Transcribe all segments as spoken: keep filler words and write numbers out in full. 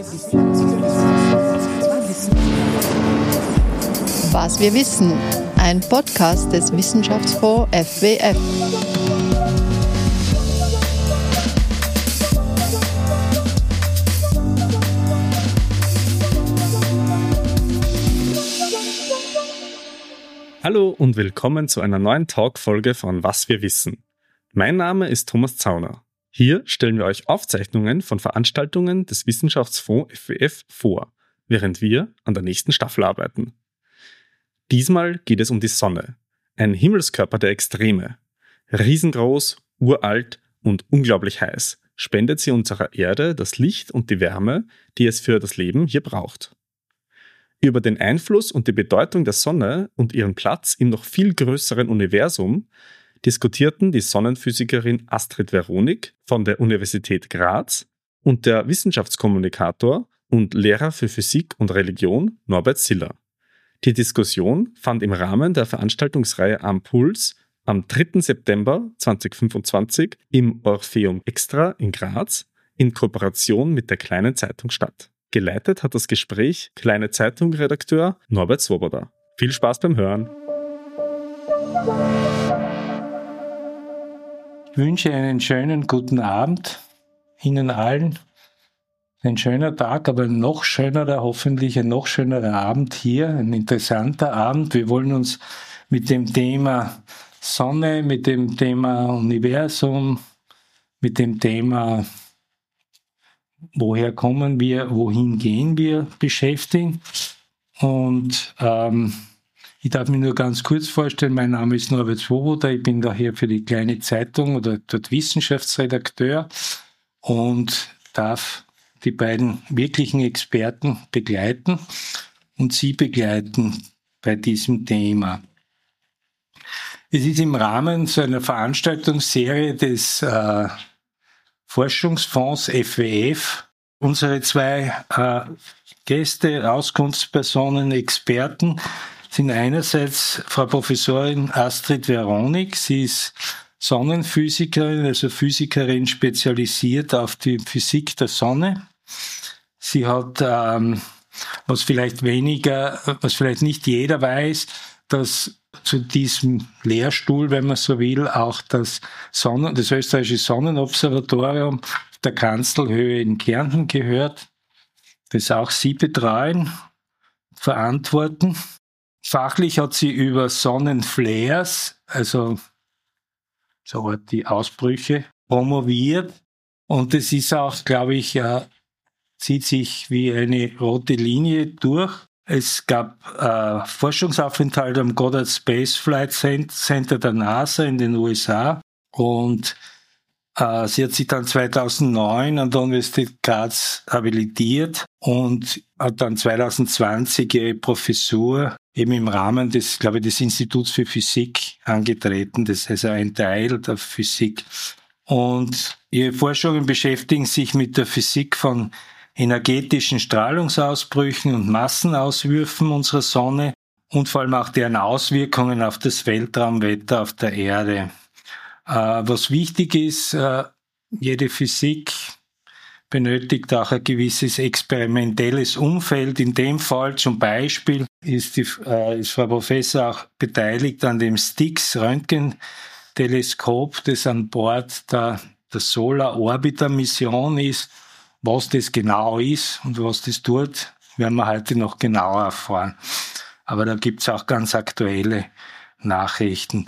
Was wir wissen, ein Podcast des Wissenschaftsfonds F W F. Hallo und willkommen zu einer neuen Talk-Folge von Was wir wissen. Mein Name ist Thomas Zauner. Hier stellen wir euch Aufzeichnungen von Veranstaltungen des Wissenschaftsfonds F W F vor, während wir an der nächsten Staffel arbeiten. Diesmal geht es um die Sonne, ein Himmelskörper der Extreme. Riesengroß, uralt und unglaublich heiß spendet sie unserer Erde das Licht und die Wärme, die es für das Leben hier braucht. Über den Einfluss und die Bedeutung der Sonne und ihren Platz im noch viel größeren Universum diskutierten die Sonnenphysikerin Astrid Veronik von der Universität Graz und der Wissenschaftskommunikator und Lehrer für Physik und Religion Norbert Siller. Die Diskussion fand im Rahmen der Veranstaltungsreihe Am Puls am dritten September zweitausendfünfundzwanzig im Orpheum Extra in Graz in Kooperation mit der Kleinen Zeitung statt. Geleitet hat das Gespräch Kleine Zeitung-Redakteur Norbert Swoboda. Viel Spaß beim Hören! Ich wünsche einen schönen guten Abend Ihnen allen. Ein schöner Tag, aber ein noch schönerer, hoffentlich ein noch schönerer Abend hier, ein interessanter Abend. Wir wollen uns mit dem Thema Sonne, mit dem Thema Universum, mit dem Thema woher kommen wir, wohin gehen wir beschäftigen. Und ähm, ich darf mich nur ganz kurz vorstellen, mein Name ist Norbert Swoboda, ich bin daher für die Kleine Zeitung oder dort Wissenschaftsredakteur und darf die beiden wirklichen Experten begleiten und Sie begleiten bei diesem Thema. Es ist im Rahmen so einer Veranstaltungsserie des äh, Forschungsfonds F W F unsere zwei äh, Gäste, Auskunftspersonen, Experten sind einerseits Frau Professorin Astrid Veronik. Sie ist Sonnenphysikerin, also Physikerin spezialisiert auf die Physik der Sonne. Sie hat, ähm, was vielleicht weniger, was vielleicht nicht jeder weiß, dass zu diesem Lehrstuhl, wenn man so will, auch das Sonnen, das österreichische Sonnenobservatorium der Kanzelhöhe in Kärnten gehört, das auch Sie betreuen, verantworten. Fachlich hat sie über Sonnenflares, also so die Ausbrüche, promoviert. Und es ist auch, glaube ich, ja, zieht sich wie eine rote Linie durch. Es gab äh, Forschungsaufenthalte am Goddard Space Flight Center der NASA in den U S A. Und äh, sie hat sich dann zweitausendneun an der Universität Graz habilitiert und hat dann zweitausendzwanzig ihre Professur eben im Rahmen des, glaube ich, des Instituts für Physik angetreten. Das ist also ein Teil der Physik. Und ihre Forschungen beschäftigen sich mit der Physik von energetischen Strahlungsausbrüchen und Massenauswürfen unserer Sonne und vor allem auch deren Auswirkungen auf das Weltraumwetter auf der Erde. Äh, was wichtig ist, äh, jede Physik benötigt auch ein gewisses experimentelles Umfeld. In dem Fall zum Beispiel ist, die, äh, ist Frau Professor auch beteiligt an dem STIX-Röntgenteleskop, das an Bord der, der Solar Orbiter Mission ist. Was das genau ist und was das tut, werden wir heute noch genauer erfahren. Aber da gibt's auch ganz aktuelle Nachrichten.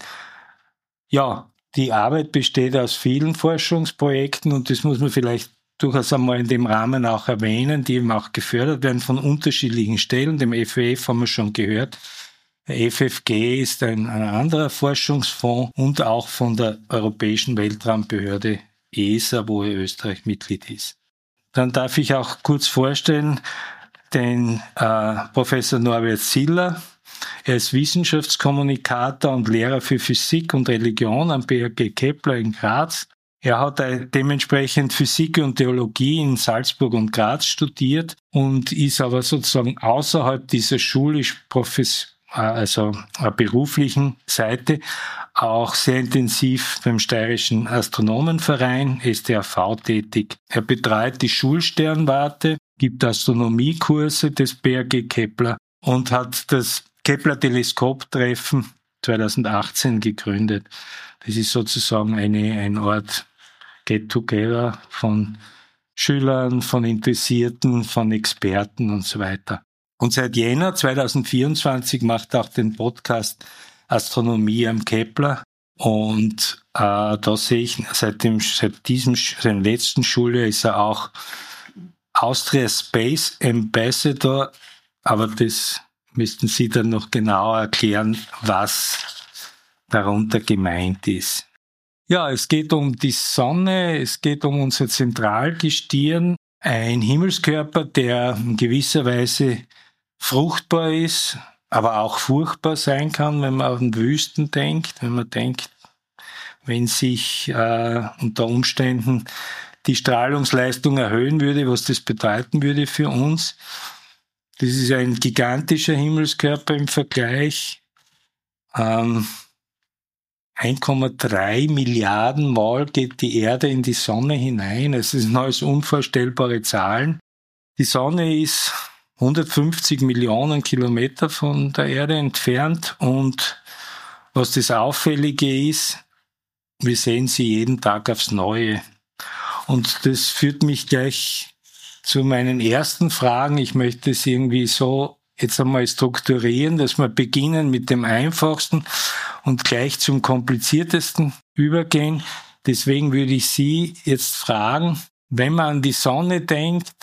Ja, die Arbeit besteht aus vielen Forschungsprojekten und das muss man vielleicht durchaus einmal in dem Rahmen auch erwähnen, die eben auch gefördert werden von unterschiedlichen Stellen. Dem F W F haben wir schon gehört. Der F F G ist ein, ein anderer Forschungsfonds und auch von der Europäischen Weltraumbehörde E S A, wo Österreich Mitglied ist. Dann darf ich auch kurz vorstellen den äh, Professor Norbert Siller. Er ist Wissenschaftskommunikator und Lehrer für Physik und Religion am B H G Kepler in Graz. Er hat dementsprechend Physik und Theologie in Salzburg und Graz studiert und ist aber sozusagen außerhalb dieser schulisch profes- also beruflichen Seite auch sehr intensiv beim Steirischen Astronomenverein, S T A V, tätig. Er betreut die Schulsternwarte gibt Astronomiekurse des B R G Kepler und hat das Kepler-Teleskop-Treffen zweitausendachtzehn gegründet. Das ist sozusagen eine, ein Ort Get-Together von Schülern, von Interessierten, von Experten und so weiter. Und seit Jänner zweitausendvierundzwanzig macht er auch den Podcast Astronomie am Kepler. Und äh, da sehe ich, seit, dem, seit diesem, seinem letzten Schuljahr ist er auch Austria Space Ambassador, aber das müssten Sie dann noch genauer erklären, was darunter gemeint ist. Ja, es geht um die Sonne, es geht um unser Zentralgestirn, ein Himmelskörper, der in gewisser Weise fruchtbar ist, aber auch furchtbar sein kann, wenn man an Wüsten denkt, wenn man denkt, wenn sich äh, unter Umständen die Strahlungsleistung erhöhen würde, was das bedeuten würde für uns. Das ist ein gigantischer Himmelskörper im Vergleich. Ähm, eins Komma drei Milliarden Mal geht die Erde in die Sonne hinein. Es sind alles unvorstellbare Zahlen. Die Sonne ist hundertfünfzig Millionen Kilometer von der Erde entfernt und was das Auffällige ist, wir sehen sie jeden Tag aufs Neue. Und das führt mich gleich zu meinen ersten Fragen. Ich möchte es irgendwie so jetzt einmal strukturieren, dass wir beginnen mit dem Einfachsten und gleich zum Kompliziertesten übergehen. Deswegen würde ich Sie jetzt fragen, wenn man an die Sonne denkt,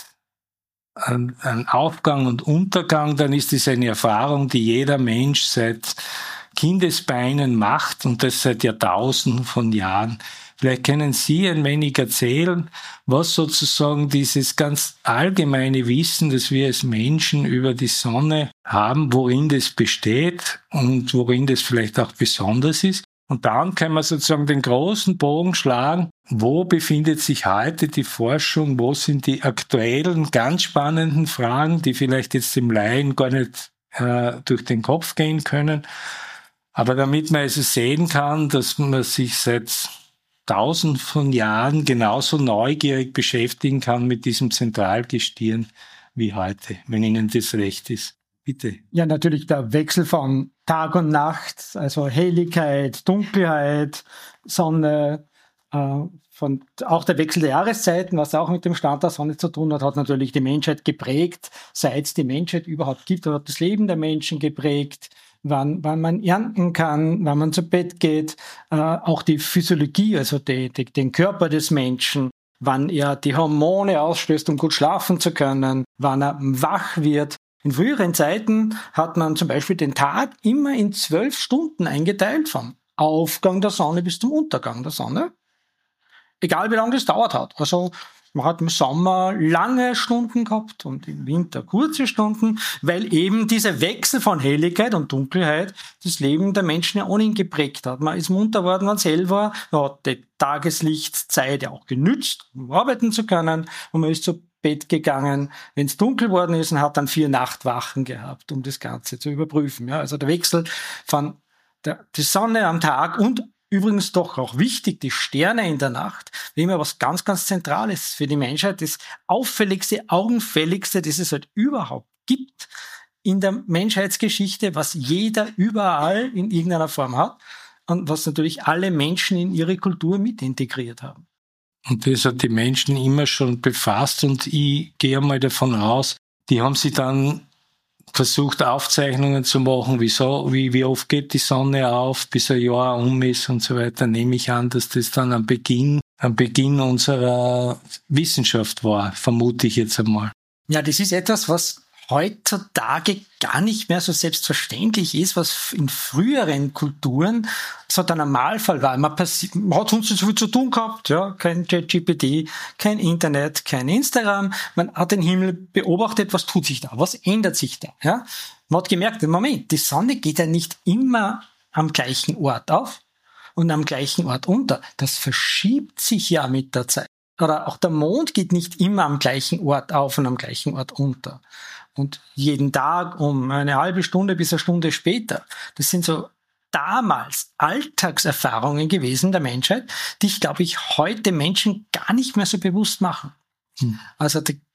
an, an Aufgang und Untergang, dann ist es eine Erfahrung, die jeder Mensch seit Kindesbeinen macht und das seit Jahrtausenden von Jahren. Vielleicht können Sie ein wenig erzählen, was sozusagen dieses ganz allgemeine Wissen, das wir als Menschen über die Sonne haben, worin das besteht und worin das vielleicht auch besonders ist. Und dann können wir sozusagen den großen Bogen schlagen. Wo befindet sich heute die Forschung? Wo sind die aktuellen, ganz spannenden Fragen, die vielleicht jetzt dem Laien gar nicht äh, durch den Kopf gehen können? Aber damit man also sehen kann, dass man sich seit tausend von Jahren genauso neugierig beschäftigen kann mit diesem Zentralgestirn wie heute, wenn Ihnen das recht ist. Bitte. Ja, natürlich der Wechsel von Tag und Nacht, also Helligkeit, Dunkelheit, Sonne, äh, von, auch der Wechsel der Jahreszeiten, was auch mit dem Stand der Sonne zu tun hat, hat natürlich die Menschheit geprägt, seit es die Menschheit überhaupt gibt, hat das Leben der Menschen geprägt. Wann, wann man ernten kann, wann man zu Bett geht, äh, auch die Physiologie, also die, die, den Körper des Menschen, wann er die Hormone ausstößt, um gut schlafen zu können, wann er wach wird. In früheren Zeiten hat man zum Beispiel den Tag immer in zwölf Stunden eingeteilt, vom Aufgang der Sonne bis zum Untergang der Sonne. Egal wie lange das dauert hat. Also man hat im Sommer lange Stunden gehabt und im Winter kurze Stunden, weil eben dieser Wechsel von Helligkeit und Dunkelheit das Leben der Menschen ja ohnehin geprägt hat. Man ist munter worden, wenn es hell war, man hat die Tageslichtzeit ja auch genützt, um arbeiten zu können, und man ist zu Bett gegangen, wenn es dunkel worden ist, und hat dann vier Nachtwachen gehabt, um das Ganze zu überprüfen. Ja, also der Wechsel von der die Sonne am Tag und übrigens doch auch wichtig, die Sterne in der Nacht, wie immer was ganz, ganz Zentrales für die Menschheit, das auffälligste, augenfälligste, das es halt überhaupt gibt in der Menschheitsgeschichte, was jeder überall in irgendeiner Form hat und was natürlich alle Menschen in ihre Kultur mit integriert haben. Und das hat die Menschen immer schon befasst und ich gehe mal davon aus, die haben sich dann versucht, Aufzeichnungen zu machen, wieso, wie, wie oft geht die Sonne auf, bis ein Jahr um ist und so weiter, nehme ich an, dass das dann am Beginn, am Beginn unserer Wissenschaft war, vermute ich jetzt einmal. Ja, das ist etwas, was heutzutage gar nicht mehr so selbstverständlich ist, was in früheren Kulturen so der Normalfall war. Man, passi- man hat sonst so viel zu tun gehabt, ja, kein ChatGPT, kein Internet, kein Instagram. Man hat den Himmel beobachtet, was tut sich da, was ändert sich da, ja. Man hat gemerkt, Moment, die Sonne geht ja nicht immer am gleichen Ort auf und am gleichen Ort unter. Das verschiebt sich ja mit der Zeit. Oder auch der Mond geht nicht immer am gleichen Ort auf und am gleichen Ort unter. Und jeden Tag um eine halbe Stunde bis eine Stunde später. Das sind so damals Alltagserfahrungen gewesen der Menschheit, die ich, glaube ich, heute Menschen gar nicht mehr so bewusst machen. Hm. Also die,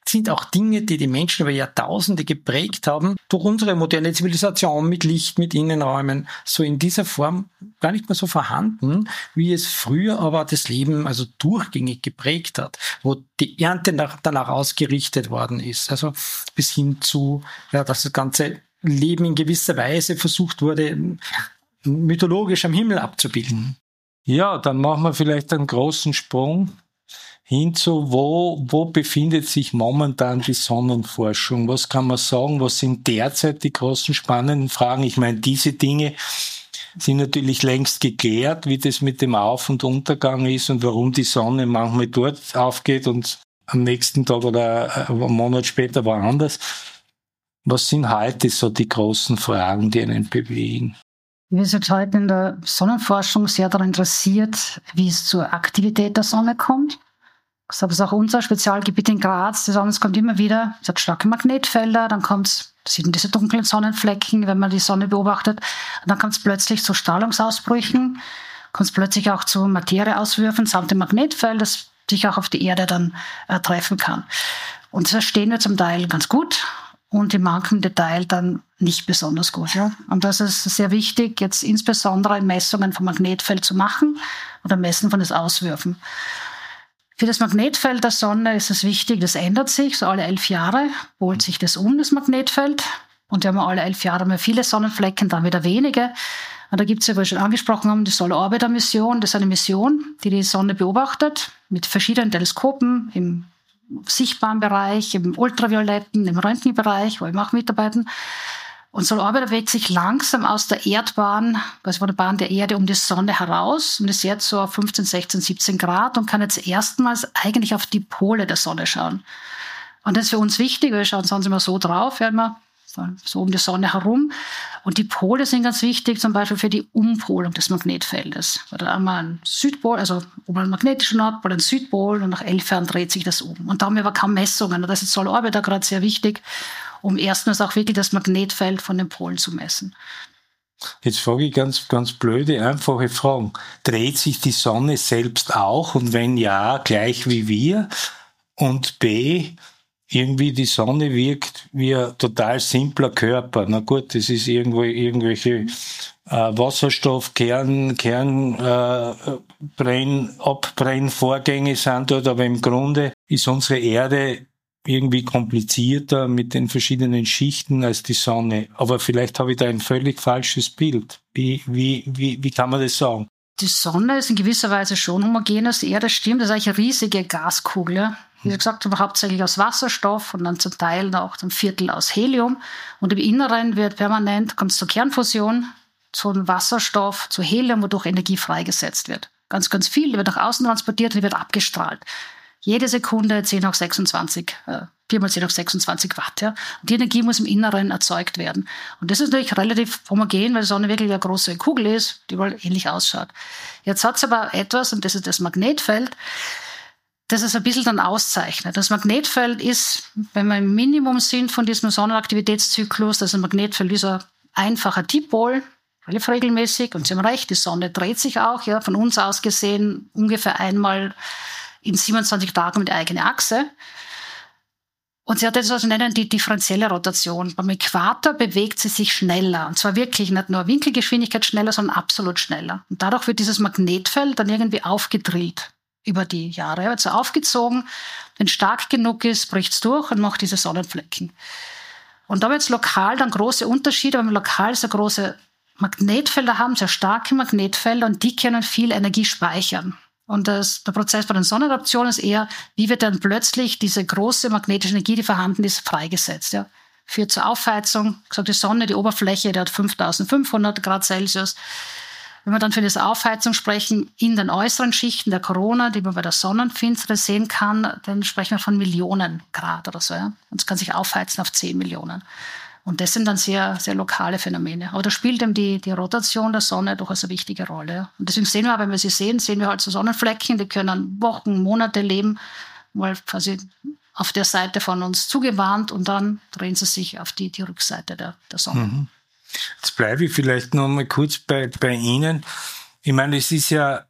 sind auch Dinge, die die Menschen über Jahrtausende geprägt haben, durch unsere moderne Zivilisation mit Licht, mit Innenräumen, so in dieser Form gar nicht mehr so vorhanden, wie es früher aber das Leben also durchgängig geprägt hat, wo die Ernte nach, danach ausgerichtet worden ist. Also bis hin zu, ja, dass das ganze Leben in gewisser Weise versucht wurde, mythologisch am Himmel abzubilden. Ja, dann machen wir vielleicht einen großen Sprung hin zu, wo, wo befindet sich momentan die Sonnenforschung? Was kann man sagen? Was sind derzeit die großen spannenden Fragen? Ich meine, diese Dinge sind natürlich längst geklärt, wie das mit dem Auf- und Untergang ist und warum die Sonne manchmal dort aufgeht und am nächsten Tag oder einen Monat später woanders. Was sind heute so die großen Fragen, die einen bewegen? Wir sind heute in der Sonnenforschung sehr daran interessiert, wie es zur Aktivität der Sonne kommt. Das ist auch unser Spezialgebiet in Graz. Es kommt immer wieder, es hat starke Magnetfelder, dann kommt es, das sieht man diese dunklen Sonnenflecken, wenn man die Sonne beobachtet, und dann kommt es plötzlich zu Strahlungsausbrüchen, kommt es plötzlich auch zu Materieauswürfen samt dem Magnetfeld, das sich auch auf die Erde dann äh, treffen kann. Und das verstehen wir zum Teil ganz gut und in manchem Detail dann nicht besonders gut. Ja? Und das ist sehr wichtig, jetzt insbesondere Messungen vom Magnetfeld zu machen oder Messen von den Auswürfen. Für das Magnetfeld der Sonne ist es wichtig, das ändert sich, so alle elf Jahre holt sich das um, das Magnetfeld. Und wir haben alle elf Jahre mehr viele Sonnenflecken, dann wieder wenige. Und da gibt es ja, wie wir schon angesprochen haben, die Solar Orbiter Mission. Das ist eine Mission, die die Sonne beobachtet mit verschiedenen Teleskopen im sichtbaren Bereich, im ultravioletten, im Röntgenbereich, wo wir auch mitarbeiten. Und Solar Orbiter bewegt sich langsam aus der Erdbahn, also von der Bahn der Erde um die Sonne heraus und ist jetzt so auf fünfzehn, sechzehn, siebzehn Grad und kann jetzt erstmals eigentlich auf die Pole der Sonne schauen. Und das ist für uns wichtig, wir schauen sonst immer so drauf, ja, immer so um die Sonne herum. Und die Pole sind ganz wichtig, zum Beispiel für die Umpolung des Magnetfeldes. Da haben wir einen Südpol, also oben einen magnetischen Nordpol, einen Südpol und nach elf Jahren dreht sich das um. Und da haben wir aber kaum Messungen. Und das ist Solar Orbiter gerade sehr wichtig, um erstmals auch wirklich das Magnetfeld von den Polen zu messen. Jetzt frage ich ganz, ganz blöde, einfache Fragen. Dreht sich die Sonne selbst auch? Und wenn ja, gleich wie wir? Und B, irgendwie die Sonne wirkt wie ein total simpler Körper. Na gut, das ist irgendwo irgendwelche äh, Wasserstoff, Kern, Kern, äh, Brenn, Abbrennvorgänge sind dort, aber im Grunde ist unsere Erde irgendwie komplizierter mit den verschiedenen Schichten als die Sonne. Aber vielleicht habe ich da ein völlig falsches Bild. Wie, wie, wie, wie kann man das sagen? Die Sonne ist in gewisser Weise schon homogen als die Erde, stimmt. Das ist eigentlich eine riesige Gaskugel. Ja? Wie gesagt, aber hauptsächlich aus Wasserstoff und dann zum Teil auch ein Viertel aus Helium. Und im Inneren wird permanent, kommt es zur Kernfusion, zu Wasserstoff, zu Helium, wodurch Energie freigesetzt wird. Ganz, ganz viel, die wird nach außen transportiert und die wird abgestrahlt. Jede Sekunde zehn hoch sechsundzwanzig, äh, vier mal zehn hoch sechsundzwanzig Watt. Ja. Und die Energie muss im Inneren erzeugt werden. Und das ist natürlich relativ homogen, weil die Sonne wirklich eine große Kugel ist, die wohl ähnlich ausschaut. Jetzt hat es aber etwas, und das ist das Magnetfeld, das es ein bisschen dann auszeichnet. Das Magnetfeld ist, wenn wir im Minimum sind von diesem Sonnenaktivitätszyklus, das ist ein Magnetfeld wie so ein einfacher Dipol, relativ regelmäßig. Und Sie haben recht, die Sonne dreht sich auch, ja, von uns aus gesehen ungefähr einmal in siebenundzwanzig Tagen mit eigener Achse. Und sie hat das, was wir nennen, die differenzielle Rotation. Beim Äquator bewegt sie sich schneller. Und zwar wirklich nicht nur Winkelgeschwindigkeit schneller, sondern absolut schneller. Und dadurch wird dieses Magnetfeld dann irgendwie aufgedrillt über die Jahre. Wird so aufgezogen, wenn es stark genug ist, bricht es durch und macht diese Sonnenflecken. Und da wird es lokal dann große Unterschiede, weil wir lokal sehr große Magnetfelder haben, sehr starke Magnetfelder, und die können viel Energie speichern. Und das, der Prozess bei den Sonnenadaptionen ist eher, wie wird dann plötzlich diese große magnetische Energie, die vorhanden ist, freigesetzt. Ja? Führt zur Aufheizung. Ich sage, die Sonne, die Oberfläche, die hat fünftausendfünfhundert Grad Celsius. Wenn wir dann für diese Aufheizung sprechen, in den äußeren Schichten der Corona, die man bei der Sonnenfinsternis sehen kann, dann sprechen wir von Millionen Grad oder so. Ja? Und es kann sich aufheizen auf zehn Millionen. Und das sind dann sehr, sehr lokale Phänomene. Aber da spielt eben die, die Rotation der Sonne durchaus eine wichtige Rolle. Und deswegen sehen wir, wenn wir sie sehen, sehen wir halt so Sonnenflecken, die können Wochen, Monate leben, mal quasi auf der Seite von uns zugewandt, und dann drehen sie sich auf die, die Rückseite der, der Sonne. Mhm. Jetzt bleibe ich vielleicht noch mal kurz bei, bei Ihnen. Ich meine, es ist ja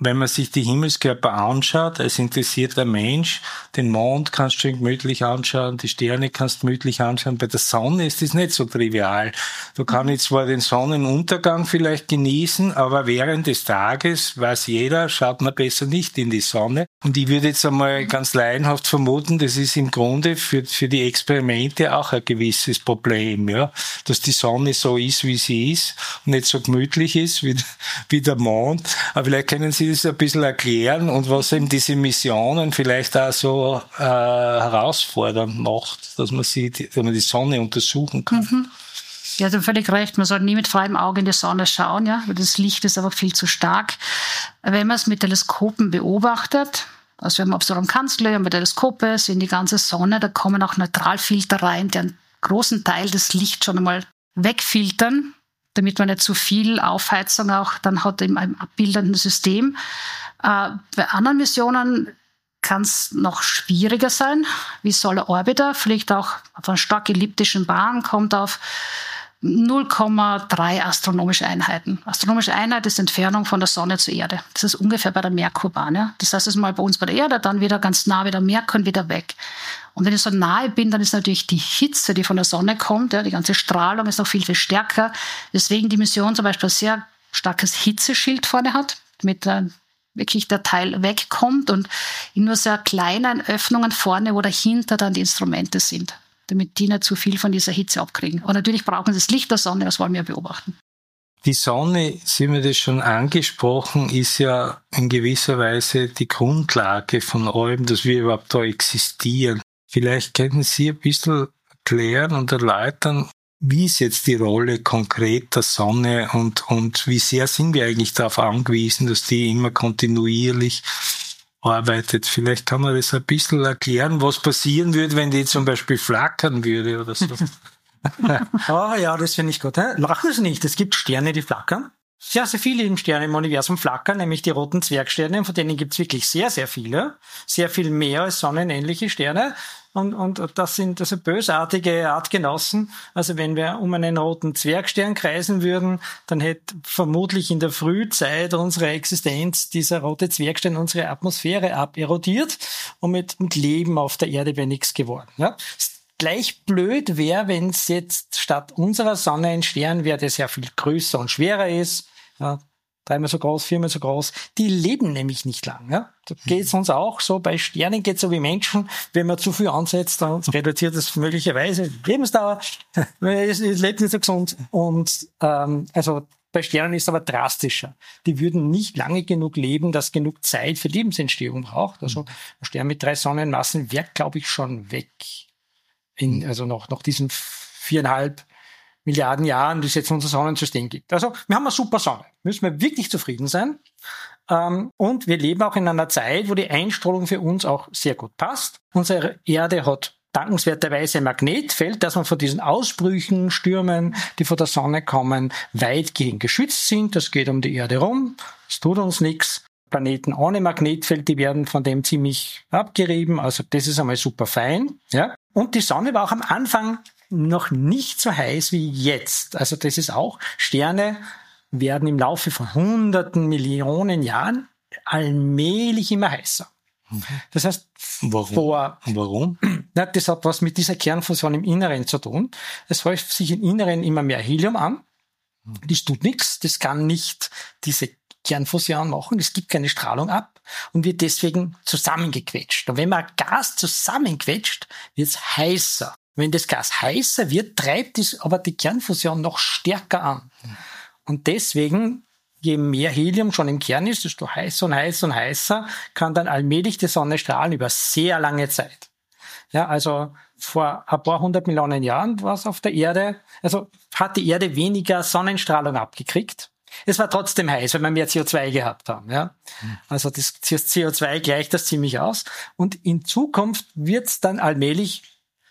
wenn man sich die Himmelskörper anschaut, als interessierter Mensch, den Mond kannst du schön gemütlich anschauen, die Sterne kannst du gemütlich anschauen. Bei der Sonne ist das nicht so trivial. Da kann ich zwar den Sonnenuntergang vielleicht genießen, aber während des Tages, weiß jeder, schaut man besser nicht in die Sonne. Und ich würde jetzt einmal ganz laienhaft vermuten, das ist im Grunde für, für die Experimente auch ein gewisses Problem, ja, dass die Sonne so ist, wie sie ist und nicht so gemütlich ist wie, wie der Mond. Aber vielleicht können Sie das ein bisschen erklären und was eben diese Missionen vielleicht auch so äh, herausfordernd macht, dass man sie, dass man die Sonne untersuchen kann. Mhm. Ja, du hast völlig recht. Man sollte nie mit freiem Auge in die Sonne schauen, ja, weil das Licht ist einfach viel zu stark. Wenn man es mit Teleskopen beobachtet, also wir haben auf so einem Kanzler mit Teleskope, sehen die ganze Sonne, da kommen auch Neutralfilter rein, die einen großen Teil des Lichts schon einmal wegfiltern, damit man nicht zu viel Aufheizung auch dann hat im abbildenden System. Äh, bei anderen Missionen kann es noch schwieriger sein, wie Solar Orbiter, fliegt auch auf einer stark elliptischen Bahn, kommt auf null Komma drei astronomische Einheiten. Astronomische Einheit ist Entfernung von der Sonne zur Erde. Das ist ungefähr bei der Merkurbahn. Ja? Das heißt, es ist mal bei uns bei der Erde, dann wieder ganz nah, wieder Merkur und wieder weg. Und wenn ich so nahe bin, dann ist natürlich die Hitze, die von der Sonne kommt, ja, die ganze Strahlung ist noch viel, viel stärker. Deswegen die Mission zum Beispiel ein sehr starkes Hitzeschild vorne hat, damit äh, wirklich der Teil wegkommt und in nur sehr kleinen Öffnungen vorne, wo dahinter dann die Instrumente sind, damit die nicht zu viel von dieser Hitze abkriegen. Und natürlich brauchen sie das Licht der Sonne, das wollen wir beobachten. Die Sonne, Sie haben das schon angesprochen, ist ja in gewisser Weise die Grundlage von allem, dass wir überhaupt da existieren. Vielleicht könnten Sie ein bisschen erklären und erläutern, wie ist jetzt die Rolle konkret der Sonne und, und wie sehr sind wir eigentlich darauf angewiesen, dass die immer kontinuierlich arbeitet. Vielleicht kann man das ein bisschen erklären, was passieren würde, wenn die zum Beispiel flackern würde oder so. Oh ja, das finde ich gut. Hä? Lachen Sie nicht, es gibt Sterne, die flackern. Sehr, sehr viele Sterne im Universum flackern, nämlich die roten Zwergsterne, von denen gibt es wirklich sehr, sehr viele. Sehr viel mehr als sonnenähnliche Sterne. Und, und das sind also bösartige Artgenossen. Also wenn wir um einen roten Zwergstern kreisen würden, dann hätte vermutlich in der Frühzeit unserer Existenz dieser rote Zwergstern unsere Atmosphäre aberodiert und mit, mit Leben auf der Erde wäre nichts geworden. Ja? Gleich blöd wäre, wenn es jetzt statt unserer Sonne ein Stern wäre, der sehr viel größer und schwerer ist, ja, dreimal so groß, viermal so groß. Die leben nämlich nicht lang. Ja? Da geht es uns auch so. Bei Sternen geht es so wie Menschen. Wenn man zu viel ansetzt, dann reduziert das möglicherweise die Lebensdauer. Es lebt nicht so gesund. Und ähm, also bei Sternen ist es aber drastischer. Die würden nicht lange genug leben, dass genug Zeit für Lebensentstehung braucht. Also ein Stern mit drei Sonnenmassen wäre, glaube ich, schon weg. In, also noch, noch diesen viereinhalb Milliarden Jahren, die es jetzt unser Sonnensystem gibt. Also wir haben eine super Sonne. Müssen wir wirklich zufrieden sein. Ähm, und wir leben auch in einer Zeit, wo die Einstrahlung für uns auch sehr gut passt. Unsere Erde hat dankenswerterweise ein Magnetfeld, dass man von diesen Ausbrüchen, Stürmen, die von der Sonne kommen, weitgehend geschützt sind. Das geht um die Erde rum. Es tut uns nichts. Planeten ohne Magnetfeld, die werden von dem ziemlich abgerieben. Also das ist einmal super fein. Ja. Und die Sonne war auch am Anfang noch nicht so heiß wie jetzt. Also das ist auch, Sterne werden im Laufe von hunderten Millionen Jahren allmählich immer heißer. Das heißt, Warum? vor... Warum? Na, das hat was mit dieser Kernfusion im Inneren zu tun. Es häuft sich im Inneren immer mehr Helium an. Das tut nichts. Das kann nicht diese Kernfusion machen. Es gibt keine Strahlung ab und wird deswegen zusammengequetscht. Und wenn man Gas zusammenquetscht, wird es heißer. Wenn das Gas heißer wird, treibt es aber die Kernfusion noch stärker an. Und deswegen, je mehr Helium schon im Kern ist, desto heißer und heißer und heißer kann dann allmählich die Sonne strahlen über sehr lange Zeit. Ja, also vor ein paar hundert Millionen Jahren war es auf der Erde, also hat die Erde weniger Sonnenstrahlung abgekriegt. Es war trotzdem heiß, weil wir mehr C O zwei gehabt haben. Ja? Also das C O zwei gleicht das ziemlich aus. Und in Zukunft wird es dann allmählich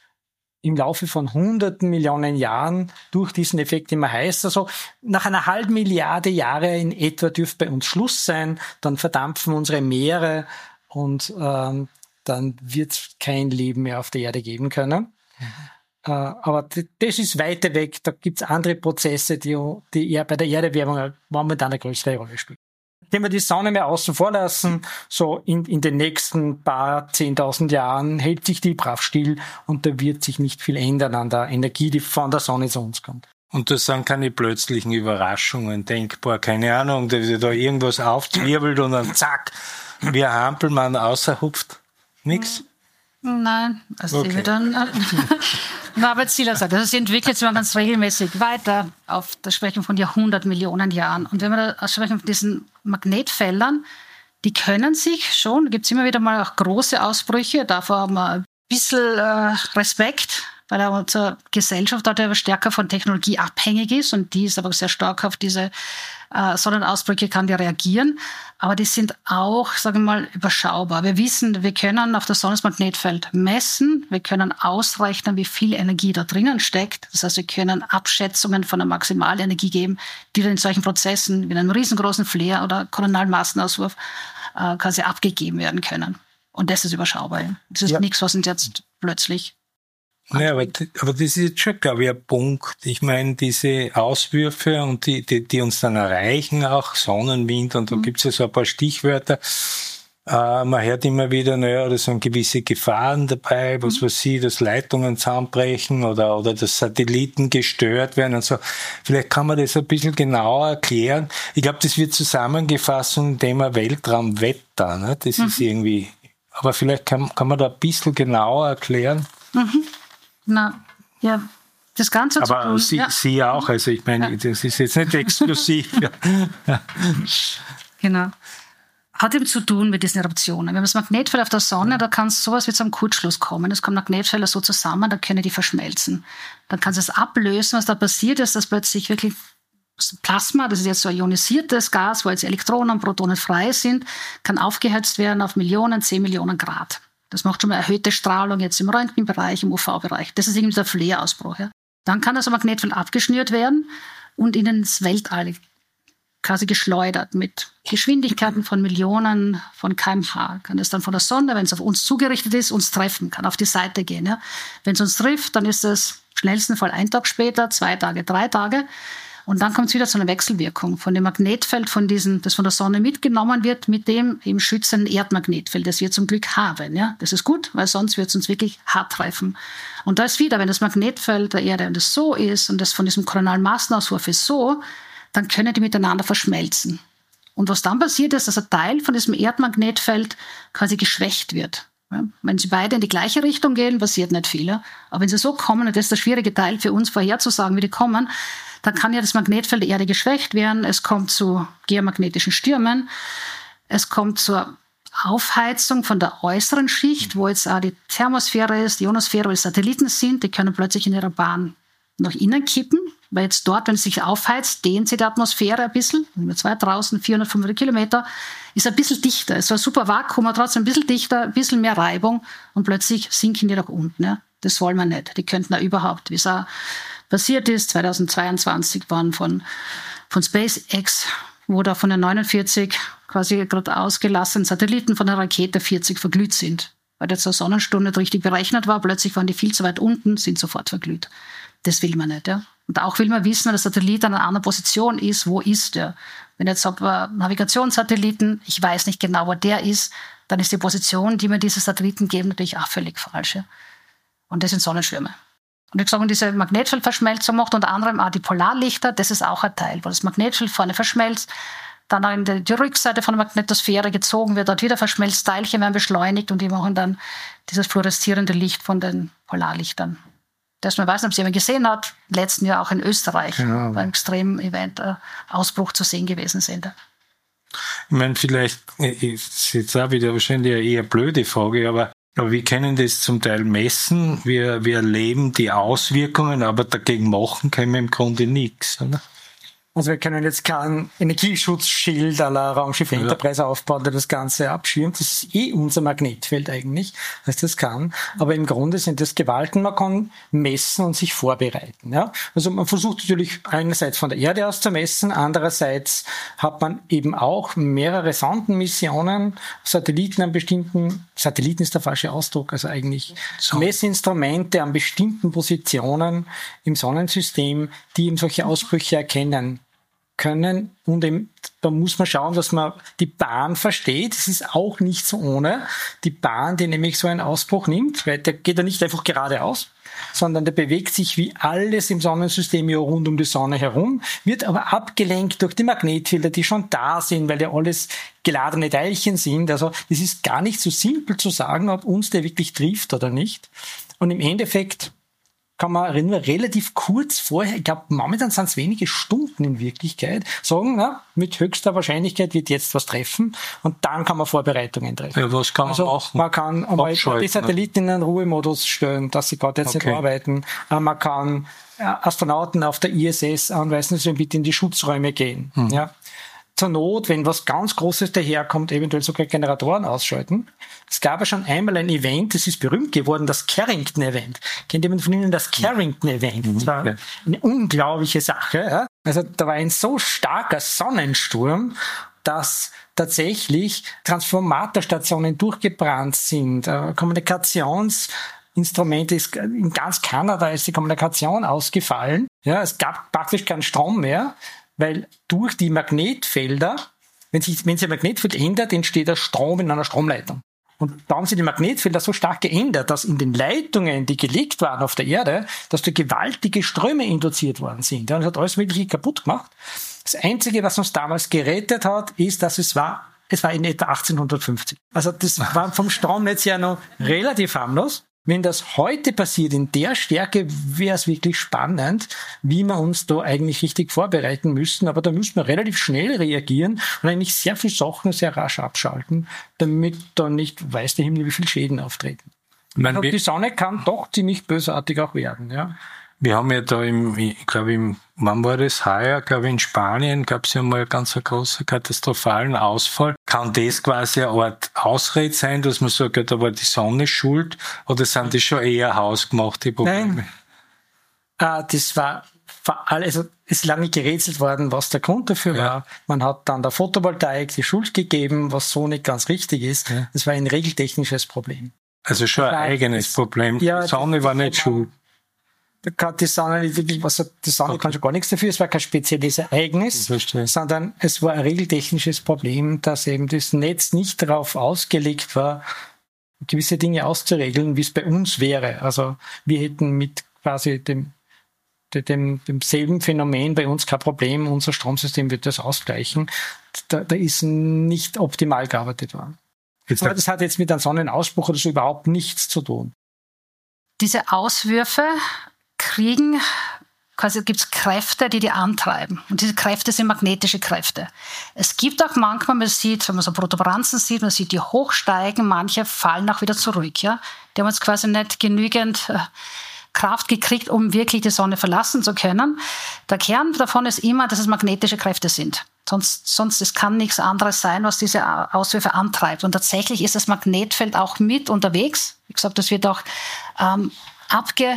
im Laufe von hunderten Millionen Jahren durch diesen Effekt immer heißer. Also nach einer halben Milliarde Jahre in etwa dürfte bei uns Schluss sein. Dann verdampfen unsere Meere und ähm, dann wird es kein Leben mehr auf der Erde geben können. Mhm. Äh, aber das ist weiter weg. Da gibt es andere Prozesse, die, die eher bei der Erderwärmung momentan eine größere Rolle spielen. Wenn wir die Sonne mehr außen vor lassen, so in, in den nächsten paar zehntausend Jahren hält sich die brav still und da wird sich nicht viel ändern an der Energie, die von der Sonne zu uns kommt. Und da sind keine plötzlichen Überraschungen denkbar, keine Ahnung, dass da irgendwas aufzwirbelt und dann zack, wie ein Hampelmann außerhupft. Nix? Nein, also Okay. okay. wir dann Norbert Zieler sagt, also sie entwickelt sich ganz regelmäßig weiter. Auf da sprechen wir von Jahrhundert, Millionen Jahren. Und wenn wir da sprechen von diesen Magnetfeldern, die können sich schon, gibt es immer wieder mal auch große Ausbrüche, davor haben wir ein bisschen äh, Respekt, weil unsere Gesellschaft dort aber stärker von Technologie abhängig ist und die ist aber sehr stark auf diese äh, Sonnenausbrüche kann die reagieren. Aber die sind auch, sagen wir mal, überschaubar. Wir wissen, wir können auf das Sonnenmagnetfeld messen, wir können ausrechnen, wie viel Energie da drinnen steckt. Das heißt, wir können Abschätzungen von der Maximalenergie geben, die dann in solchen Prozessen wie einem riesengroßen Flare oder koronalen Massenauswurf äh, quasi abgegeben werden können. Und das ist überschaubar. Das ist Ja. nichts, was uns jetzt plötzlich Ja, aber, aber das ist jetzt schon, glaube ich, ein Punkt. Ich meine, diese Auswürfe und die, die, die uns dann erreichen, auch Sonnenwind, und da Mhm. gibt's ja so ein paar Stichwörter. Äh, man hört immer wieder, naja, da sind gewisse Gefahren dabei, was weiß ich, dass Leitungen zusammenbrechen oder, oder dass Satelliten gestört werden und so. Vielleicht kann man das ein bisschen genauer erklären. Ich glaube, das wird zusammengefasst unter dem Thema Weltraumwetter, ne? Das Mhm. ist irgendwie, aber vielleicht kann, kann man da ein bisschen genauer erklären. Na, ja, das Ganze zu Aber tun. Sie, ja, Sie auch, also ich meine, das ist jetzt nicht exklusiv. Ja. genau. Hat eben zu tun mit diesen Eruptionen. Wir haben das Magnetfeld auf der Sonne, da kann es sowas wie zu einem Kurzschluss kommen. Es kommen Magnetfelder so zusammen, da können die verschmelzen. Dann kann es ablösen, was da passiert ist, dass plötzlich wirklich das Plasma, das ist jetzt so ein ionisiertes Gas, wo jetzt Elektronen und Protonen frei sind, kann aufgeheizt werden auf Millionen, zehn Millionen Grad. Das macht schon mal erhöhte Strahlung jetzt im Röntgenbereich, im U V-Bereich. Das ist irgendwie der Flare-Ausbruch. Ja. Dann kann das Magnetfeld abgeschnürt werden und in ins Weltall quasi geschleudert mit Geschwindigkeiten von Millionen von Kilometer pro Stunde. Kann es dann von der Sonne, wenn es auf uns zugerichtet ist, uns treffen, kann auf die Seite gehen. Ja. Wenn es uns trifft, dann ist es im schnellsten Fall ein Tag später, zwei Tage, drei Tage. Und dann kommt es wieder zu einer Wechselwirkung von dem Magnetfeld, von diesem, das von der Sonne mitgenommen wird, mit dem eben schützenden Erdmagnetfeld, das wir zum Glück haben. Ja? Das ist gut, weil sonst wird es uns wirklich hart treffen. Und da ist wieder, wenn das Magnetfeld der Erde und das so ist und das von diesem koronalen Massenauswurf ist so, dann können die miteinander verschmelzen. Und was dann passiert ist, dass ein Teil von diesem Erdmagnetfeld quasi geschwächt wird. Ja? Wenn sie beide in die gleiche Richtung gehen, passiert nicht viel. Ja? Aber wenn sie so kommen, und das ist der schwierige Teil für uns vorherzusagen, wie die kommen, dann kann ja das Magnetfeld der Erde geschwächt werden. Es kommt zu geomagnetischen Stürmen. Es kommt zur Aufheizung von der äußeren Schicht, wo jetzt auch die Thermosphäre ist, die Ionosphäre, wo die Satelliten sind. Die können plötzlich in ihrer Bahn nach innen kippen, weil jetzt dort, wenn es sich aufheizt, dehnt sich die Atmosphäre ein bisschen. zweitausend, vierhundert, fünfhundert Kilometer, ist ein bisschen dichter. Es war ein super Vakuum, aber trotzdem ein bisschen dichter, ein bisschen mehr Reibung und plötzlich sinken die nach unten. Ja. Das wollen wir nicht. Die könnten auch überhaupt, wie es auch passiert ist, zweitausendzweiundzwanzig waren von, von SpaceX, wo da von den neunundvierzig quasi gerade ausgelassenen Satelliten von der Rakete vierzig verglüht sind. Weil jetzt eine Sonnenstunde nicht richtig berechnet war, plötzlich waren die viel zu weit unten, sind sofort verglüht. Das will man nicht, ja. Und auch will man wissen, wenn der Satellit an einer anderen Position ist, wo ist der? Wenn jetzt ob Navigationssatelliten, ich weiß nicht genau, wo der ist, dann ist die Position, die mir diese Satelliten geben, natürlich auch völlig falsch. Ja? Und das sind Sonnenschirme. Und ich sage, diese Magnetfeldverschmelzung macht unter anderem auch die Polarlichter. Das ist auch ein Teil, wo das Magnetfeld vorne verschmelzt, dann in die, die Rückseite von der Magnetosphäre gezogen wird, dort wieder verschmelzt, Teilchen werden beschleunigt und die machen dann dieses fluoreszierende Licht von den Polarlichtern. Das man weiß nicht, ob Sie jemand gesehen hat, letzten Jahr auch in Österreich, Genau. beim Extrem-Event äh, Ausbruch zu sehen gewesen sind. Ich meine, vielleicht ist jetzt auch wieder wahrscheinlich eine eher blöde Frage, aber Aber wir können das zum Teil messen, wir, wir erleben die Auswirkungen, aber dagegen machen können wir im Grunde nichts, oder? Also wir können jetzt kein Energieschutzschild à la Raumschiff Enterprise aufbauen, der das Ganze abschirmt. Das ist eh unser Magnetfeld eigentlich, dass das kann. Aber im Grunde sind das Gewalten, man kann messen und sich vorbereiten. Ja? Also man versucht natürlich einerseits von der Erde aus zu messen, andererseits hat man eben auch mehrere Sondenmissionen, Satelliten an bestimmten, Satelliten ist der falsche Ausdruck, also eigentlich So. Messinstrumente an bestimmten Positionen im Sonnensystem, die eben solche Ausbrüche erkennen können. Und eben, da muss man schauen, dass man die Bahn versteht. Es ist auch nicht so ohne. Die Bahn, die nämlich so einen Ausbruch nimmt, weil der geht ja nicht einfach geradeaus, sondern der bewegt sich wie alles im Sonnensystem ja rund um die Sonne herum, wird aber abgelenkt durch die Magnetfelder, die schon da sind, weil ja alles geladene Teilchen sind. Also das ist gar nicht so simpel zu sagen, ob uns der wirklich trifft oder nicht. Und im Endeffekt kann man nur relativ kurz vorher, ich glaube, momentan sind es wenige Stunden in Wirklichkeit, sagen, na, mit höchster Wahrscheinlichkeit wird jetzt was treffen und dann kann man Vorbereitungen treffen. Ja, was kann man also, machen? Man kann einmal die Satelliten in einen Ruhemodus stellen, dass sie gerade jetzt okay. nicht arbeiten. Man kann Astronauten auf der I S S anweisen, dass sie bitte in die Schutzräume gehen. Hm. Ja. Zur Not, wenn was ganz Großes daherkommt, eventuell sogar Generatoren ausschalten. Es gab ja schon einmal ein Event, das ist berühmt geworden, das Carrington-Event. Kennt jemand von Ihnen das Carrington-Event? Das war eine unglaubliche Sache. Ja? Also da war ein so starker Sonnensturm, dass tatsächlich Transformatorstationen durchgebrannt sind, äh, Kommunikationsinstrumente, ist, in ganz Kanada ist die Kommunikation ausgefallen. Ja, es gab praktisch keinen Strom mehr, weil durch die Magnetfelder, wenn sich, wenn sich ein Magnetfeld ändert, entsteht der Strom in einer Stromleitung. Und da haben sich die Magnetfelder so stark geändert, dass in den Leitungen, die gelegt waren auf der Erde, dass da gewaltige Ströme induziert worden sind. Ja, und das hat alles wirklich kaputt gemacht. Das Einzige, was uns damals gerettet hat, ist, dass es war, es war in etwa achtzehnhundertfünfzig. Also das war vom Stromnetz ja noch relativ harmlos. Wenn das heute passiert in der Stärke, wäre es wirklich spannend, wie wir uns da eigentlich richtig vorbereiten müssen. Aber da müssen wir relativ schnell reagieren und eigentlich sehr viele Sachen sehr rasch abschalten, damit da nicht weiß der Himmel, wie viele Schäden auftreten. Ich meine, die Sonne kann doch ziemlich bösartig auch werden, ja. Wir haben ja da im, ich glaube, im, wann war das heuer, glaube ich, in Spanien gab es ja mal einen ganz großen katastrophalen Ausfall. Kann das quasi eine Art Ausrede sein, dass man sagt, ja, da war die Sonne schuld, oder sind das schon eher hausgemachte Probleme? Nein, äh, das war, also es ist lange gerätselt worden, was der Grund dafür ja. war. Man hat dann der Photovoltaik die Schuld gegeben, was so nicht ganz richtig ist. Ja. Das war ein regeltechnisches Problem. Also schon ein eigenes es, Problem. Ja, die Sonne war nicht schuld. Da kann die Sonne nicht wirklich, was, die Sonne okay. kann schon gar nichts dafür. Es war kein spezielles Ereignis, sondern es war ein regeltechnisches Problem, dass eben das Netz nicht darauf ausgelegt war, gewisse Dinge auszuregeln, wie es bei uns wäre. Also wir hätten mit quasi dem, dem, demselben Phänomen bei uns kein Problem. Unser Stromsystem wird das ausgleichen. Da, da ist nicht optimal gearbeitet worden. Jetzt Aber das hat jetzt mit einem Sonnenausbruch oder so überhaupt nichts zu tun. Diese Auswürfe kriegen, quasi gibt es Kräfte, die die antreiben. Und diese Kräfte sind magnetische Kräfte. Es gibt auch manchmal, man sieht, wenn man so Protuberanzen sieht, man sieht die hochsteigen, manche fallen auch wieder zurück. Ja? Die haben jetzt quasi nicht genügend äh, Kraft gekriegt, um wirklich die Sonne verlassen zu können. Der Kern davon ist immer, dass es magnetische Kräfte sind. Sonst, sonst es kann nichts anderes sein, was diese Auswürfe antreibt. Und tatsächlich ist das Magnetfeld auch mit unterwegs. Wie gesagt, das wird auch ähm, abge...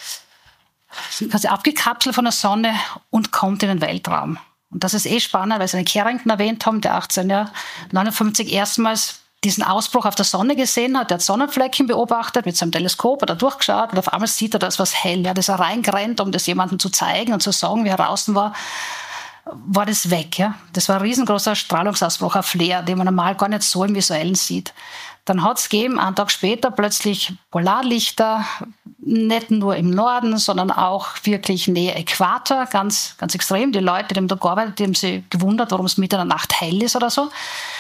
quasi abgekapselt von der Sonne und kommt in den Weltraum. Und das ist eh spannend, weil Sie den Carrington erwähnt haben, der achtzehnhundertneunundfünfzig erstmals diesen Ausbruch auf der Sonne gesehen hat. Der hat Sonnenflecken beobachtet, mit seinem Teleskop hat er durchgeschaut und auf einmal sieht er, da ist was hell. Ja, das ist er reingerannt, um das jemandem zu zeigen und zu sagen, wie er draußen war, war das weg. Ja? Das war ein riesengroßer Strahlungsausbruch, ein Flare, den man normal gar nicht so im Visuellen sieht. Dann hat es gegeben, einen Tag später plötzlich Polarlichter, nicht nur im Norden, sondern auch wirklich Nähe Äquator, ganz, ganz extrem. Die Leute, die haben da gearbeitet, die haben sich gewundert, warum es mitten in der Nacht hell ist oder so.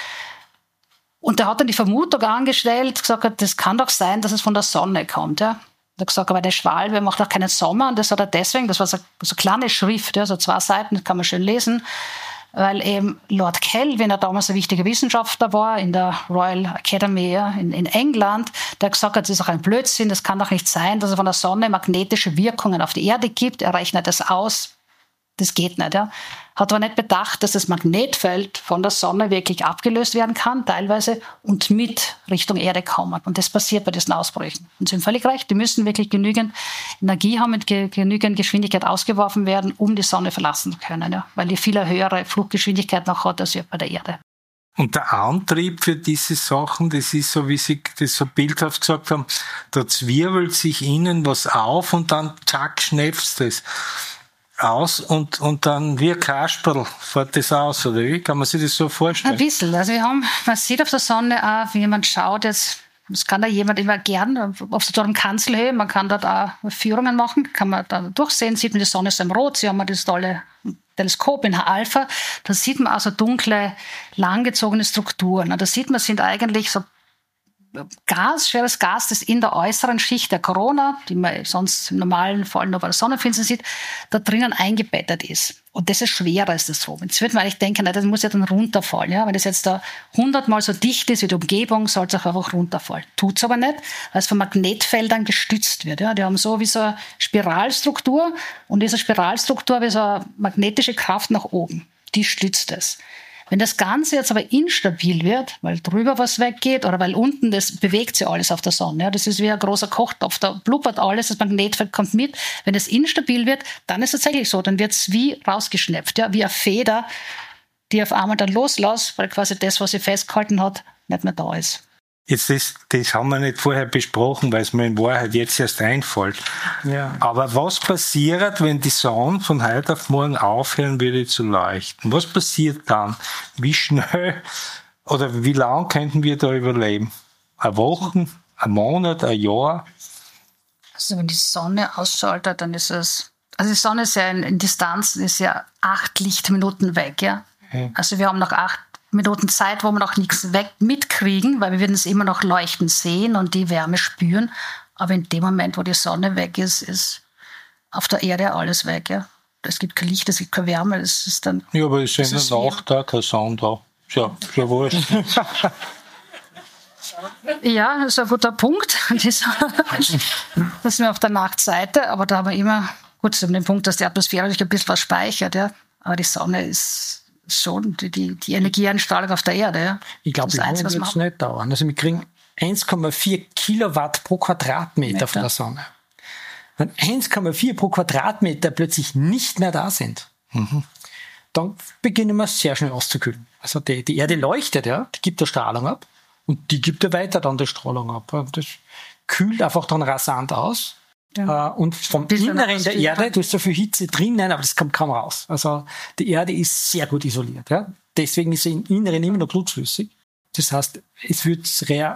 Und der hat dann die Vermutung angestellt, gesagt, das kann doch sein, dass es von der Sonne kommt. Ja. Er hat gesagt, aber der Schwalbe macht auch keinen Sommer. Und das hat er deswegen, das war so, so eine kleine Schrift, ja, so zwei Seiten, das kann man schön lesen, weil eben Lord Kelvin, der damals ein wichtiger Wissenschaftler war, in der Royal Academy in, in England, der hat gesagt, das ist auch ein Blödsinn, das kann doch nicht sein, dass es von der Sonne magnetische Wirkungen auf die Erde gibt. Er rechnet das aus. Das geht nicht. Ja. Hat aber nicht bedacht, dass das Magnetfeld von der Sonne wirklich abgelöst werden kann, teilweise, und mit Richtung Erde kommen. Und das passiert bei diesen Ausbrüchen. Und Sie haben völlig recht, die müssen wirklich genügend Energie haben, mit ge- genügend Geschwindigkeit ausgeworfen werden, um die Sonne verlassen zu können. Ja. Weil die viel höhere Fluggeschwindigkeit noch hat als bei der Erde. Und der Antrieb für diese Sachen, das ist so, wie Sie das so bildhaft gesagt haben, da zwirbelt sich innen was auf und dann zack, schnäpft es. aus und, und dann wie ein Kasperl fährt das aus, oder wie? Kann man sich das so vorstellen? Ein bisschen. Also wir haben, man sieht auf der Sonne auch, wie jemand schaut jetzt, das kann da jemand immer gern, auf so einem Kanzelhöhe, man kann dort auch Führungen machen, kann man da durchsehen, sieht man die Sonne ist im Rot, sie haben das tolle Teleskop in Alpha, da sieht man also dunkle, langgezogene Strukturen. Und da sieht man, sind eigentlich so Gas, schweres Gas, das in der äußeren Schicht der Corona, die man sonst im normalen Fall nur bei der Sonnenfinsternis sieht, da drinnen eingebettet ist. Und das ist schwerer als das so. Jetzt würde man eigentlich denken, das muss ja dann runterfallen. Ja? Wenn das jetzt da hundertmal so dicht ist wie die Umgebung, soll es auch einfach runterfallen. Tut's aber nicht, weil es von Magnetfeldern gestützt wird. Ja? Die haben so wie so eine Spiralstruktur und diese Spiralstruktur wie so eine magnetische Kraft nach oben. Die stützt es. Wenn das Ganze jetzt aber instabil wird, weil drüber was weggeht oder weil unten, das bewegt sich alles auf der Sonne. Ja, das ist wie ein großer Kochtopf, da blubbert alles, das Magnetfeld kommt mit. Wenn es instabil wird, dann ist es tatsächlich so, dann wird es wie rausgeschnepft, ja, wie eine Feder, die auf einmal dann loslässt, weil quasi das, was sie festgehalten hat, nicht mehr da ist. Jetzt das, das haben wir nicht vorher besprochen, weil es mir in Wahrheit jetzt erst einfällt. Ja. Aber was passiert, wenn die Sonne von heute auf morgen aufhören würde zu leuchten? Was passiert dann? Wie schnell oder wie lang könnten wir da überleben? Eine Woche, ein Monat, ein Jahr? Also wenn die Sonne ausschaltet, dann ist es, also die Sonne ist ja in, in Distanz, ist ja acht Lichtminuten weg, ja. Okay. Also wir haben noch acht Minuten Zeit, wo wir noch nichts weg mitkriegen, weil wir werden es immer noch leuchten sehen und die Wärme spüren. Aber in dem Moment, wo die Sonne weg ist, ist auf der Erde alles weg. Ja? Es gibt kein Licht, es gibt keine Wärme. Das ist dann, ja, aber es ist in der Nacht da kein Sonne da. Ja, ja wurscht. Ja, das ist ein guter Punkt. Das sind wir auf der Nachtseite, aber da haben wir immer, gut, zu dem Punkt, dass die Atmosphäre sich ein bisschen was speichert. Ja? Aber die Sonne ist schon die, die, die Energieeinstrahlung auf der Erde. Ja. Ich glaube, lange wird es nicht dauern. Also wir kriegen eins Komma vier Kilowatt pro Quadratmeter Meter von der Sonne. Wenn eins Komma vier pro Quadratmeter plötzlich nicht mehr da sind, mhm. dann beginnen wir sehr schnell auszukühlen. Also die, die Erde leuchtet, ja, die gibt der Strahlung ab und die gibt ja weiter dann die Strahlung ab. Das kühlt einfach dann rasant aus. Ja. Und vom Inneren der Erde, du hast so viel Hitze drinnen, aber das kommt kaum raus. Also die Erde ist sehr gut isoliert. Ja? Deswegen ist sie im Inneren immer noch blutflüssig. Das heißt, es wird,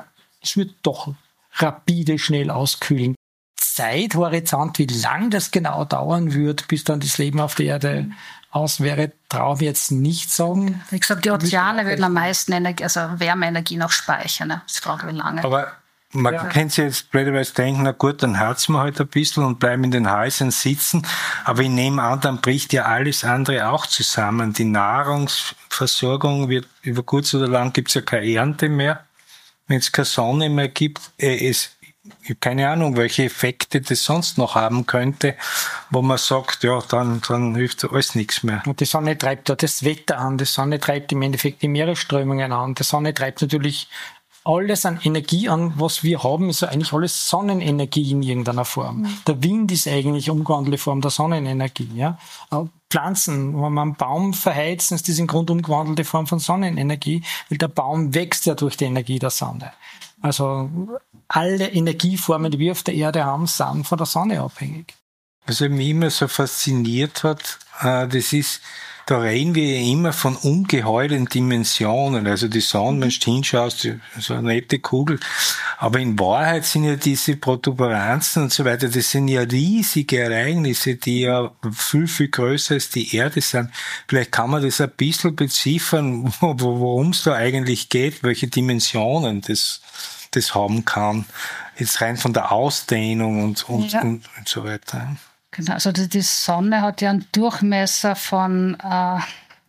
es wird doch rapide schnell auskühlen. Zeithorizont, wie lang das genau dauern wird, bis dann das Leben auf der Erde mhm. aus wäre, traue ich jetzt nicht sagen. Wie gesagt, die Ozeane würden am meisten Energie, also Wärmeenergie noch speichern. Ne? Das fragt wie lange. Aber man ja. kann sich jetzt blöderweise denken, na gut, dann heizen wir halt ein bisschen und bleiben in den Häusern sitzen. Aber ich nehme an, dann bricht ja alles andere auch zusammen. Die Nahrungsversorgung wird über kurz oder lang, gibt's ja keine Ernte mehr. Wenn es keine Sonne mehr gibt, äh, es, ich habe keine Ahnung, welche Effekte das sonst noch haben könnte, wo man sagt, ja, dann, dann hilft alles nichts mehr. Und die Sonne treibt ja das Wetter an, die Sonne treibt im Endeffekt die Meeresströmungen an, die Sonne treibt natürlich alles an Energie an, was wir haben, ist ja eigentlich alles Sonnenenergie in irgendeiner Form. Mhm. Der Wind ist eigentlich umgewandelte Form der Sonnenenergie. Ja? Pflanzen, wenn man einen Baum verheizen, ist das im Grunde umgewandelte Form von Sonnenenergie, weil der Baum wächst ja durch die Energie der Sonne. Also alle Energieformen, die wir auf der Erde haben, sind von der Sonne abhängig. Was mich immer so fasziniert hat, das ist, da reden wir ja immer von ungeheuren Dimensionen. Also die Sonne, wenn du hinschaust, so eine nette Kugel. Aber in Wahrheit sind ja diese Protuberanzen und so weiter, das sind ja riesige Ereignisse, die ja viel, viel größer als die Erde sind. Vielleicht kann man das ein bisschen beziffern, worum es da eigentlich geht, welche Dimensionen das, das haben kann. Jetzt rein von der Ausdehnung und, und, ja. und, und so weiter. Genau, also die Sonne hat ja einen Durchmesser von äh,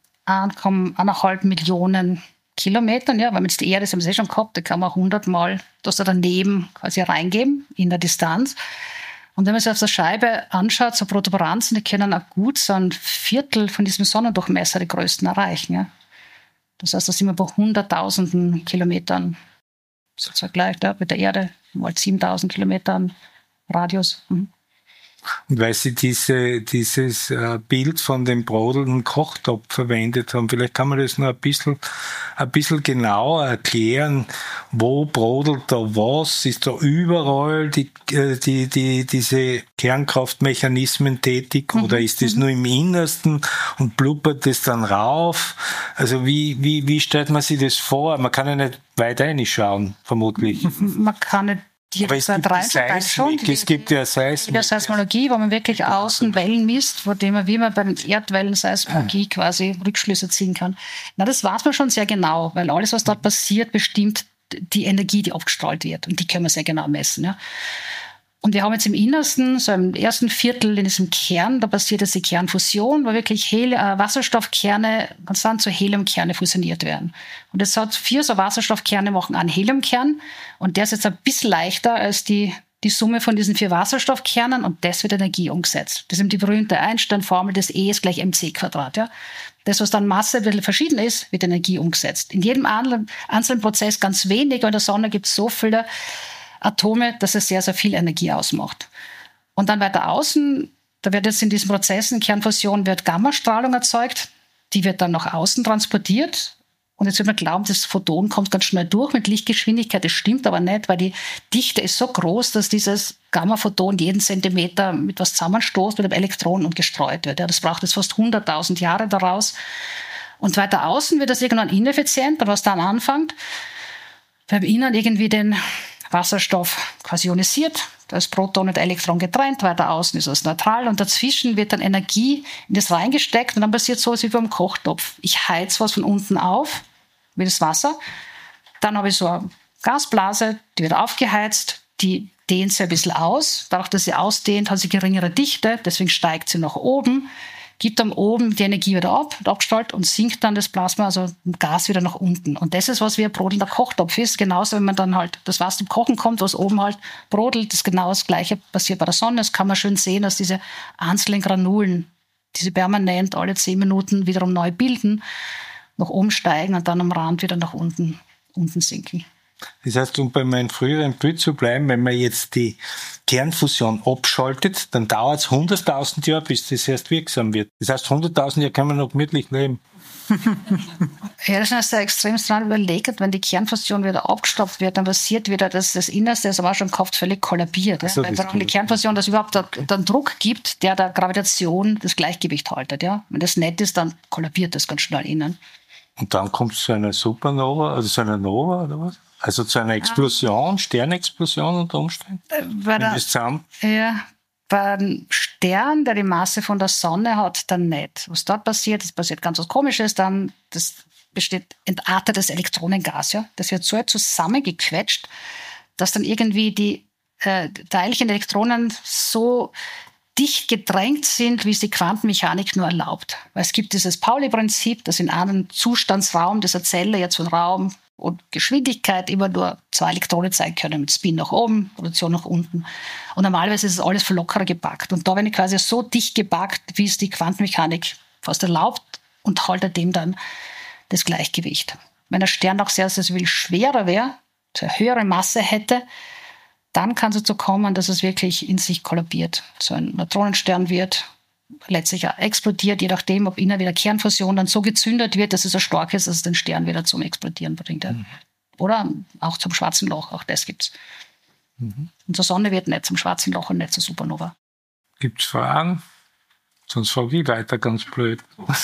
eineinhalb Millionen Kilometern, ja, weil man jetzt die Erde, das haben sie schon gehabt, da kann man hundertmal das da daneben quasi reingeben in der Distanz. Und wenn man sich auf der Scheibe anschaut, so Protuberanzen, die können auch gut so ein Viertel von diesem Sonnendurchmesser die größten erreichen. Ja. Das heißt, da sind wir bei hunderttausenden Kilometern, so gleich ja, mit der Erde, mal siebentausend Kilometern Radius. Mhm. Und weil Sie diese, dieses Bild von dem brodelnden Kochtopf verwendet haben, vielleicht kann man das noch ein bisschen, ein bisschen genauer erklären. Wo brodelt da was? Ist da überall die, die, die, diese Kernkraftmechanismen tätig? Mhm. Oder ist das nur im Innersten und blubbert das dann rauf? Also wie, wie, wie stellt man sich das vor? Man kann ja nicht weit reinschauen, vermutlich. Man kann nicht Aber es gibt die Seismik, es gibt ja Seismik. Der Seismologie, wo man wirklich außen Wellen misst, wo man, wie man bei den Erdwellen-Seismologie quasi Rückschlüsse ziehen kann. Na, das weiß man schon sehr genau, weil alles, was dort passiert, bestimmt die Energie, die abgestrahlt wird. Und die können wir sehr genau messen. Ja. Und wir haben jetzt im Innersten, so im ersten Viertel in diesem Kern, da passiert jetzt die Kernfusion, wo wirklich Hel- äh, Wasserstoffkerne konstant zu Heliumkerne fusioniert werden. Und es hat vier so Wasserstoffkerne, machen einen Heliumkern. Und der ist jetzt ein bisschen leichter als die, die Summe von diesen vier Wasserstoffkernen. Und das wird Energie umgesetzt. Das ist eben die berühmte Einstein-Formel, das E ist gleich mc Quadrat. Ja. Das, was dann Masse ein bisschen verschieden ist, wird Energie umgesetzt. In jedem einzelnen Prozess ganz wenig. Und in der Sonne gibt es so viele Atome, dass es sehr, sehr viel Energie ausmacht. Und dann weiter außen, da wird jetzt in diesen Prozessen, Kernfusion, wird Gammastrahlung erzeugt, die wird dann nach außen transportiert. Und jetzt wird man glauben, das Photon kommt ganz schnell durch mit Lichtgeschwindigkeit. Das stimmt aber nicht, weil die Dichte ist so groß, dass dieses Gamma-Photon jeden Zentimeter mit was zusammenstoßt, mit einem Elektron und gestreut wird. Ja, das braucht jetzt fast hunderttausend Jahre daraus. Und weiter außen wird das irgendwann ineffizient, aber was dann anfängt, beim Innern irgendwie den Wasserstoff quasi ionisiert, da ist Proton und Elektron getrennt, weiter außen ist es neutral und dazwischen wird dann Energie in das reingesteckt und dann passiert so wie beim Kochtopf. Ich heiz was von unten auf, wie das Wasser, dann habe ich so eine Gasblase, die wird aufgeheizt, die dehnt sich ein bisschen aus, dadurch, dass sie ausdehnt, hat sie geringere Dichte, deswegen steigt sie nach oben, gibt dann oben die Energie wieder ab, abgestrahlt und sinkt dann das Plasma, also Gas wieder nach unten. Und das ist, was wie ein brodelnder Kochtopf ist. Genauso, wenn man dann halt das Wasser zum Kochen kommt, was oben halt brodelt, das genau das Gleiche passiert bei der Sonne. Das kann man schön sehen, dass diese einzelnen Granulen, die sie permanent alle zehn Minuten wiederum neu bilden, nach oben steigen und dann am Rand wieder nach unten, unten sinken. Das heißt, um bei meinem früheren Bild zu bleiben, wenn man jetzt die Kernfusion abschaltet, dann dauert es hunderttausend Jahre, bis das erst wirksam wird. Das heißt, hunderttausend Jahre kann man noch gemütlich leben. Ja, das ist ja extrem dran überlegt. Wenn die Kernfusion wieder abgestopft wird, dann passiert wieder, dass das Innerste, das war schon gekauft, völlig kollabiert. Ja? So, weil die Kernfusion, dass überhaupt dann Druck gibt, der der Gravitation das Gleichgewicht haltet. Ja? Wenn das nicht ist, dann kollabiert das ganz schnell innen. Und dann kommt es zu einer Supernova, also zu einer Nova, oder was? Also zu einer Explosion, Sternexplosion unter Umständen? Bei der, ja, bei einem Stern, der die Masse von der Sonne hat, dann nicht. Was dort passiert, das passiert ganz was Komisches, dann das besteht entartetes Elektronengas. Ja? Das wird so zusammengequetscht, dass dann irgendwie die äh, Teilchen, Elektronen so dicht gedrängt sind, wie es die Quantenmechanik nur erlaubt. Weil es gibt dieses Pauli-Prinzip, dass in einem Zustandsraum dieser Zelle jetzt von Raum und Geschwindigkeit immer nur zwei Elektronen zeigen können, mit Spin nach oben, Rotation nach unten. Und normalerweise ist es alles viel lockerer gepackt. Und da bin ich quasi so dicht gepackt, wie es die Quantenmechanik fast erlaubt und haltet dem dann das Gleichgewicht. Wenn der Stern auch sehr, sehr viel schwerer wäre, eine höhere Masse hätte, dann kann es dazu kommen, dass es wirklich in sich kollabiert. So ein Neutronenstern wird, letztlich auch explodiert, je nachdem, ob innen wieder Kernfusion dann so gezündet wird, dass es so stark ist, dass es den Stern wieder zum Explodieren bringt. Mhm. Oder auch zum Schwarzen Loch, auch das gibt's. Mhm. Und zur Sonne wird nicht zum Schwarzen Loch und nicht zur Supernova. Gibt's Fragen? Sonst frage ich weiter, ganz blöd.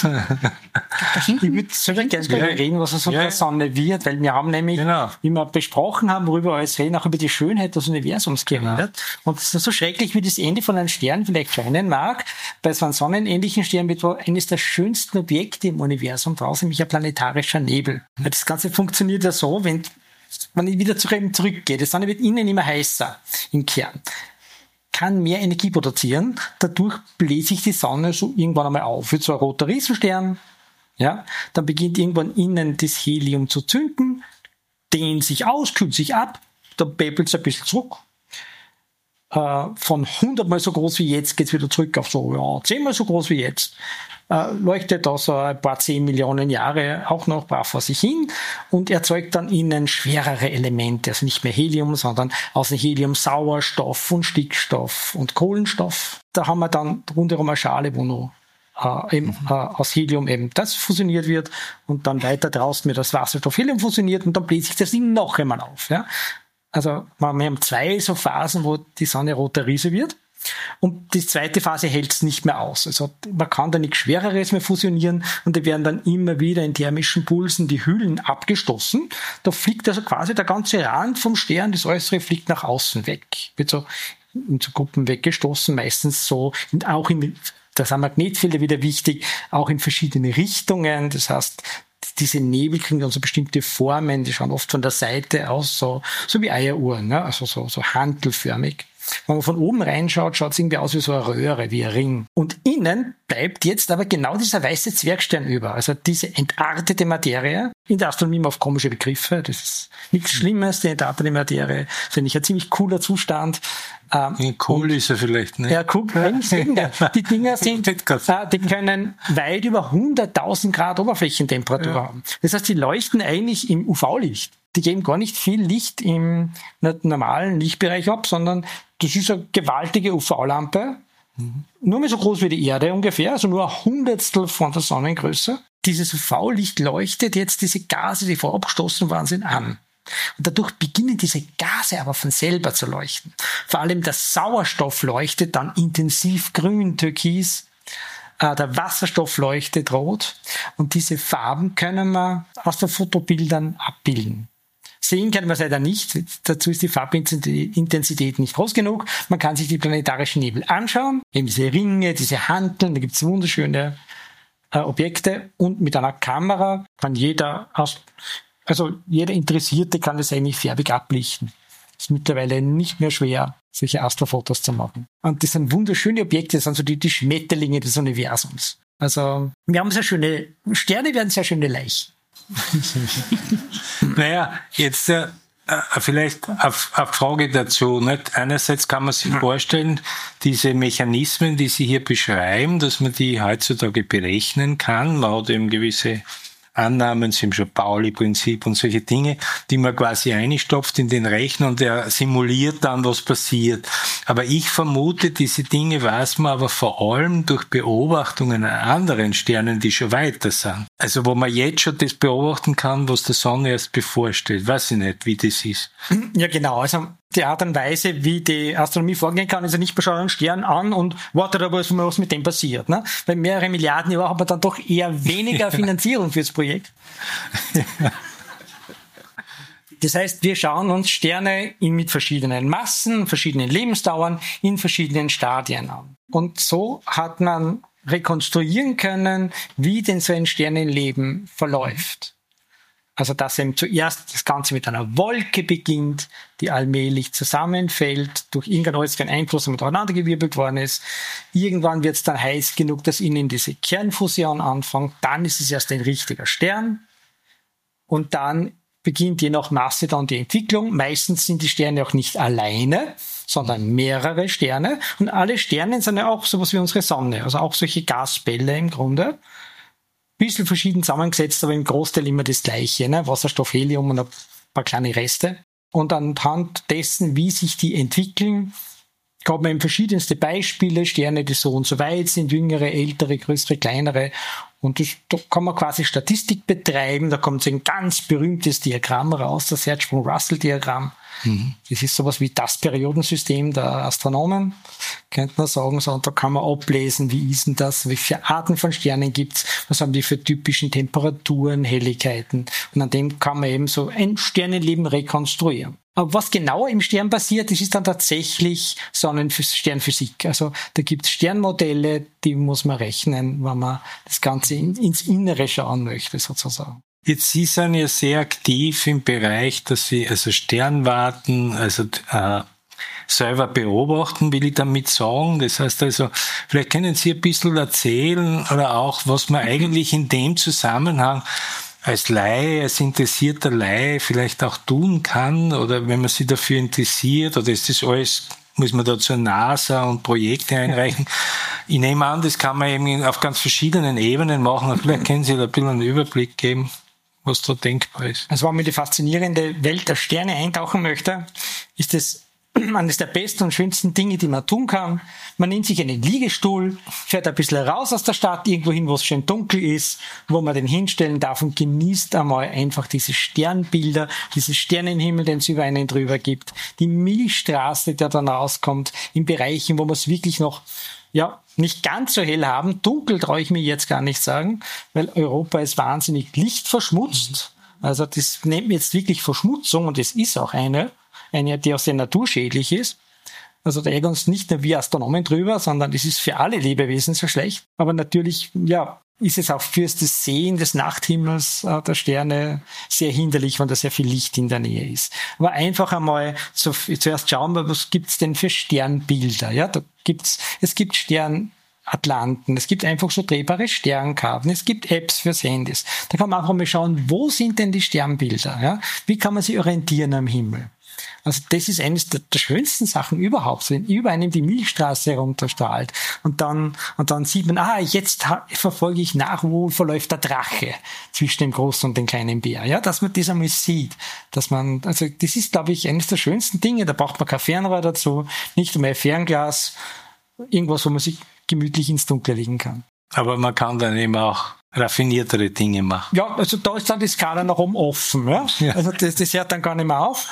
Ich würde selber gerne darüber reden, was aus unserer ja. Sonne wird, weil wir haben nämlich, genau. wie wir besprochen haben, worüber wir alles reden, auch über die Schönheit des Universums geredet. Genau. Und es ist so schrecklich, wie das Ende von einem Stern vielleicht scheinen mag. Bei so einem sonnenähnlichen Stern wird eines der schönsten Objekte im Universum draußen, nämlich ein planetarischer Nebel. Mhm. Das Ganze funktioniert ja so, wenn man wieder zurückgeht. Die Sonne wird innen immer heißer im Kern. Kann mehr Energie produzieren, dadurch bläst sich die Sonne so irgendwann einmal auf. Wird so ein roter Riesenstern, ja, dann beginnt irgendwann innen das Helium zu zünden, dehnt sich aus, kühlt sich ab, dann päppelt es ein bisschen zurück. äh, von hundertmal so groß wie jetzt, geht's wieder zurück auf so ja, zehnmal so groß wie jetzt. Äh, leuchtet da so ein paar zehn Millionen Jahre auch noch brav vor sich hin und erzeugt dann innen schwerere Elemente, also nicht mehr Helium, sondern außer Helium Sauerstoff und Stickstoff und Kohlenstoff. Da haben wir dann rundherum eine Schale, wo noch äh, eben, äh, aus Helium eben das fusioniert wird und dann weiter draußen mit das Wasserstoff Helium fusioniert und dann bläst sich das Ding noch einmal auf. Ja? Also wir haben zwei so Phasen, wo die Sonne roter Riese wird. Und die zweite Phase hält es nicht mehr aus. Also man kann da nichts Schwereres mehr fusionieren und da werden dann immer wieder in thermischen Pulsen die Hüllen abgestoßen. Da fliegt also quasi der ganze Rand vom Stern, das Äußere fliegt nach außen weg. Wird so in so Gruppen weggestoßen, meistens so in, auch in, da sind Magnetfelder wieder wichtig, auch in verschiedene Richtungen. Das heißt, diese Nebel kriegen dann so bestimmte Formen, die schauen oft von der Seite aus, so, so wie Eieruhren, ne? Also so, so hantelförmig. Wenn man von oben reinschaut, schaut es irgendwie aus wie so eine Röhre, wie ein Ring. Und innen bleibt jetzt aber genau dieser weiße Zwergstern über. Also diese entartete Materie. In der Astronomie immer auf komische Begriffe. Das ist nichts Schlimmes, die entartete Materie. Finde ich ein ziemlich cooler Zustand. Ähm, cool ist er vielleicht, ne? Ja, cool. Die Dinger sind, äh, die können weit über hunderttausend Grad Oberflächentemperatur ja. haben. Das heißt, die leuchten eigentlich im U V-Licht. Die geben gar nicht viel Licht im normalen Lichtbereich ab, sondern das ist eine gewaltige U V-Lampe, mhm. nur mehr so groß wie die Erde ungefähr, also nur ein Hundertstel von der Sonnengröße. Dieses U V-Licht leuchtet jetzt diese Gase, die vorher abgestoßen worden sind, an. Und dadurch beginnen diese Gase aber von selber zu leuchten. Vor allem der Sauerstoff leuchtet dann intensiv grün, türkis. Der Wasserstoff leuchtet rot. Und diese Farben können wir aus den Fotobildern abbilden. Sehen können wir es leider nicht. Dazu ist die Farbintensität nicht groß genug. Man kann sich die planetarischen Nebel anschauen. Eben diese Ringe, diese Hanteln, da gibt es wunderschöne äh, Objekte. Und mit einer Kamera kann jeder, aus, also jeder Interessierte kann das eigentlich färbig ablichten. Es ist mittlerweile nicht mehr schwer, solche Astrofotos zu machen. Und das sind wunderschöne Objekte, das sind so die, die Schmetterlinge des Universums. Also wir haben sehr schöne, Sterne werden sehr schöne Leichen. Naja, jetzt äh, vielleicht eine Frage dazu. Nicht? Einerseits kann man sich vorstellen, diese Mechanismen, die Sie hier beschreiben, dass man die heutzutage berechnen kann. Man hat eben gewisse Annahmen, Sie haben schon Pauli-Prinzip und solche Dinge, die man quasi einstopft in den Rechner und der simuliert dann, was passiert. Aber ich vermute, diese Dinge weiß man aber vor allem durch Beobachtungen an anderen Sternen, die schon weiter sind. Also wo man jetzt schon das beobachten kann, was der Sonne erst bevorsteht. Weiß ich nicht, wie das ist. Ja, genau. Also die Art und Weise, wie die Astronomie vorgehen kann, ist ja nicht, man schaut einen Stern an und wartet aber, was mit dem passiert. Ne? Weil mehrere Milliarden Jahre hat man dann doch eher weniger Finanzierung fürs Projekt. Das heißt, wir schauen uns Sterne mit verschiedenen Massen, verschiedenen Lebensdauern in verschiedenen Stadien an. Und so hat man rekonstruieren können, wie denn so ein Sternenleben verläuft. Also dass eben zuerst das Ganze mit einer Wolke beginnt, die allmählich zusammenfällt, durch irgendeinen äußeren Einfluss miteinander gewirbelt worden ist. Irgendwann wird es dann heiß genug, dass innen diese Kernfusion anfängt. Dann ist es erst ein richtiger Stern. Und dann beginnt je nach Masse dann die Entwicklung. Meistens sind die Sterne auch nicht alleine, sondern mehrere Sterne. Und alle Sterne sind ja auch sowas wie unsere Sonne, also auch solche Gasbälle im Grunde. Bisschen verschieden zusammengesetzt, aber im Großteil immer das Gleiche, ne? Wasserstoff, Helium und ein paar kleine Reste. Und anhand dessen, wie sich die entwickeln, gab man eben verschiedenste Beispiele, Sterne, die so und so weit sind, jüngere, ältere, größere, kleinere. Und das, da kann man quasi Statistik betreiben, da kommt so ein ganz berühmtes Diagramm raus, das Hertzsprung-Russell-Diagramm. Mhm. Das ist sowas wie das Periodensystem der Astronomen, könnte man sagen. So, und da kann man ablesen, wie ist denn das, welche Arten von Sternen gibt's, was haben die für typischen Temperaturen, Helligkeiten. Und an dem kann man eben so ein Sternenleben rekonstruieren. Aber was genau im Stern passiert, das ist dann tatsächlich Sonnensternphysik. Also da gibt's Sternmodelle, die muss man rechnen, wenn man das Ganze in, ins Innere schauen möchte, sozusagen. Jetzt, Sie sind ja sehr aktiv im Bereich, dass Sie also Sternwarten, also äh, selber beobachten, will ich damit sagen. Das heißt also, vielleicht können Sie ein bisschen erzählen oder auch, was man eigentlich in dem Zusammenhang als Laie, als interessierter Laie vielleicht auch tun kann oder wenn man sich dafür interessiert oder ist das alles muss man da zur NASA und Projekte einreichen. Ich nehme an, das kann man eben auf ganz verschiedenen Ebenen machen. Und vielleicht können Sie da ein bisschen einen Überblick geben, was da denkbar ist. Also wenn man in die faszinierende Welt der Sterne eintauchen möchte, ist das eines der besten und schönsten Dinge, die man tun kann. Man nimmt sich einen Liegestuhl, fährt ein bisschen raus aus der Stadt, irgendwo hin, wo es schön dunkel ist, wo man den hinstellen darf und genießt einmal einfach diese Sternbilder, diesen Sternenhimmel, den es über einen drüber gibt, die Milchstraße, die dann rauskommt, in Bereichen, wo man es wirklich noch ja, nicht ganz so hell haben. Dunkel traue ich mir jetzt gar nicht sagen, weil Europa ist wahnsinnig lichtverschmutzt. Also das nennt man jetzt wirklich Verschmutzung und es ist auch eine. Eine, die auch sehr naturschädlich ist. Also da ärgern uns nicht nur wir Astronomen drüber, sondern das ist für alle Lebewesen so schlecht. Aber natürlich, ja, ist es auch fürs das Sehen des Nachthimmels äh, der Sterne sehr hinderlich, wenn da sehr viel Licht in der Nähe ist. Aber einfach einmal so, zuerst schauen wir, was gibt's denn für Sternbilder? Ja, da gibt's, es gibt Sternatlanten, es gibt einfach so drehbare Sternkarten, es gibt Apps fürs Handys. Da kann man einfach mal schauen, wo sind denn die Sternbilder? Ja? Wie kann man sich orientieren am Himmel? Also das ist eines der, der schönsten Sachen überhaupt, wenn über einem die Milchstraße herunterstrahlt und dann und dann sieht man, ah, jetzt ha- verfolge ich nach, wo verläuft der Drache zwischen dem großen und dem kleinen Bär, ja, dass man das einmal sieht, dass man, also das ist, glaube ich, eines der schönsten Dinge. Da braucht man kein Fernrohr dazu, nicht einmal ein Fernglas, irgendwas, wo man sich gemütlich ins Dunkle legen kann. Aber man kann dann eben auch raffiniertere Dinge machen. Ja, also da ist dann die Skala nach oben offen, ja. ja. Also das, das hört dann gar nicht mehr auf.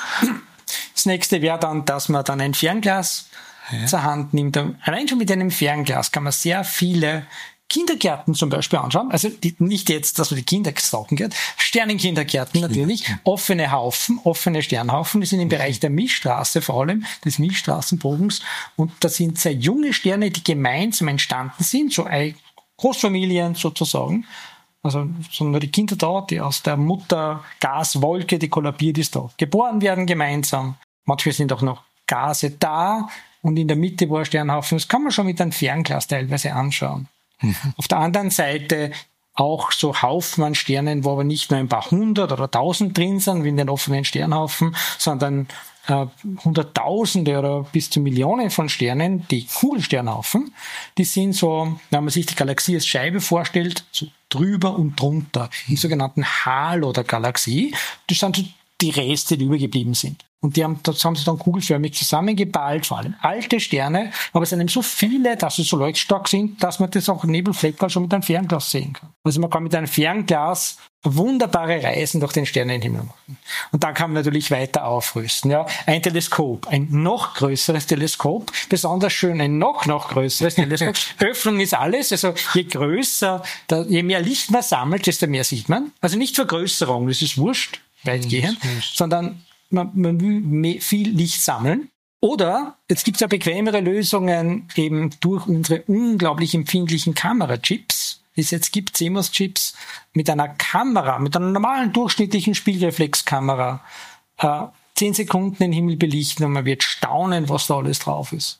Das nächste wäre dann, dass man dann ein Fernglas ja. zur Hand nimmt. Allein schon mit einem Fernglas kann man sehr viele Kindergärten zum Beispiel anschauen. Also die, nicht jetzt, dass man die Kinder stalken geht. Sternenkindergärten natürlich. Offene Haufen, offene Sternhaufen. Die sind im Bereich der Milchstraße vor allem, des Milchstraßenbogens. Und da sind sehr junge Sterne, die gemeinsam entstanden sind, so Großfamilien sozusagen. Also sind nur die Kinder da, die aus der Muttergaswolke, die kollabiert ist, da geboren werden gemeinsam. Manchmal sind auch noch Gase da und in der Mitte war ein Sternhaufen. Das kann man schon mit einem Fernglas teilweise anschauen. Mhm. Auf der anderen Seite auch so Haufen an Sternen, wo aber nicht nur ein paar hundert oder tausend drin sind, wie in den offenen Sternhaufen, sondern äh, Hunderttausende oder bis zu Millionen von Sternen, die Kugelsternhaufen, die sind so, wenn man sich die Galaxie als Scheibe vorstellt, so drüber und drunter, im sogenannten Halo der Galaxie. Das sind so die Reste, die übergeblieben sind. Und die haben, das haben sie dann kugelförmig zusammengeballt, vor allem alte Sterne, aber es sind eben so viele, dass sie so leuchtstark sind, dass man das auch Nebelfleckerl schon mit einem Fernglas sehen kann. Also man kann mit einem Fernglas wunderbare Reisen durch den Sternenhimmel machen. Und dann kann man natürlich weiter aufrüsten. Ja, ein Teleskop, ein noch größeres Teleskop, besonders schön ein noch, noch größeres Teleskop. Öffnung ist alles, also je größer, je mehr Licht man sammelt, desto mehr sieht man. Also nicht Vergrößerung, das ist wurscht, weitgehend, sondern man, man will viel Licht sammeln. Oder, jetzt gibt es ja bequemere Lösungen, eben durch unsere unglaublich empfindlichen Kamerachips, die es jetzt gibt, C M O S-Chips, mit einer Kamera, mit einer normalen durchschnittlichen Spiegelreflexkamera, äh, zehn Sekunden den Himmel belichten und man wird staunen, was da alles drauf ist.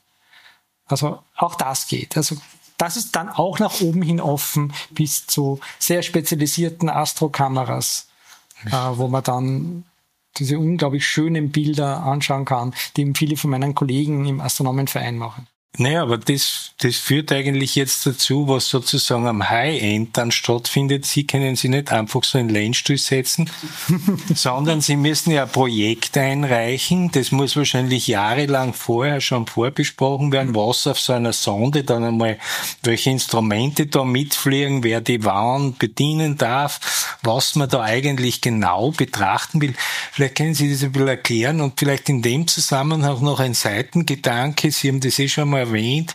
Also auch das geht. Also das ist dann auch nach oben hin offen bis zu sehr spezialisierten Astrokameras, äh, wo man dann diese unglaublich schönen Bilder anschauen kann, die eben viele von meinen Kollegen im Astronomenverein machen. Naja, aber das, das führt eigentlich jetzt dazu, was sozusagen am High-End dann stattfindet. Sie können sich nicht einfach so in den Lehnstuhl setzen, sondern Sie müssen ja ein Projekt einreichen. Das muss wahrscheinlich jahrelang vorher schon vorbesprochen werden, was auf so einer Sonde dann einmal, welche Instrumente da mitfliegen, wer die wann bedienen darf, was man da eigentlich genau betrachten will. Vielleicht können Sie das ein bisschen erklären und vielleicht in dem Zusammenhang noch ein Seitengedanke. Sie haben das eh schon mal erwähnt,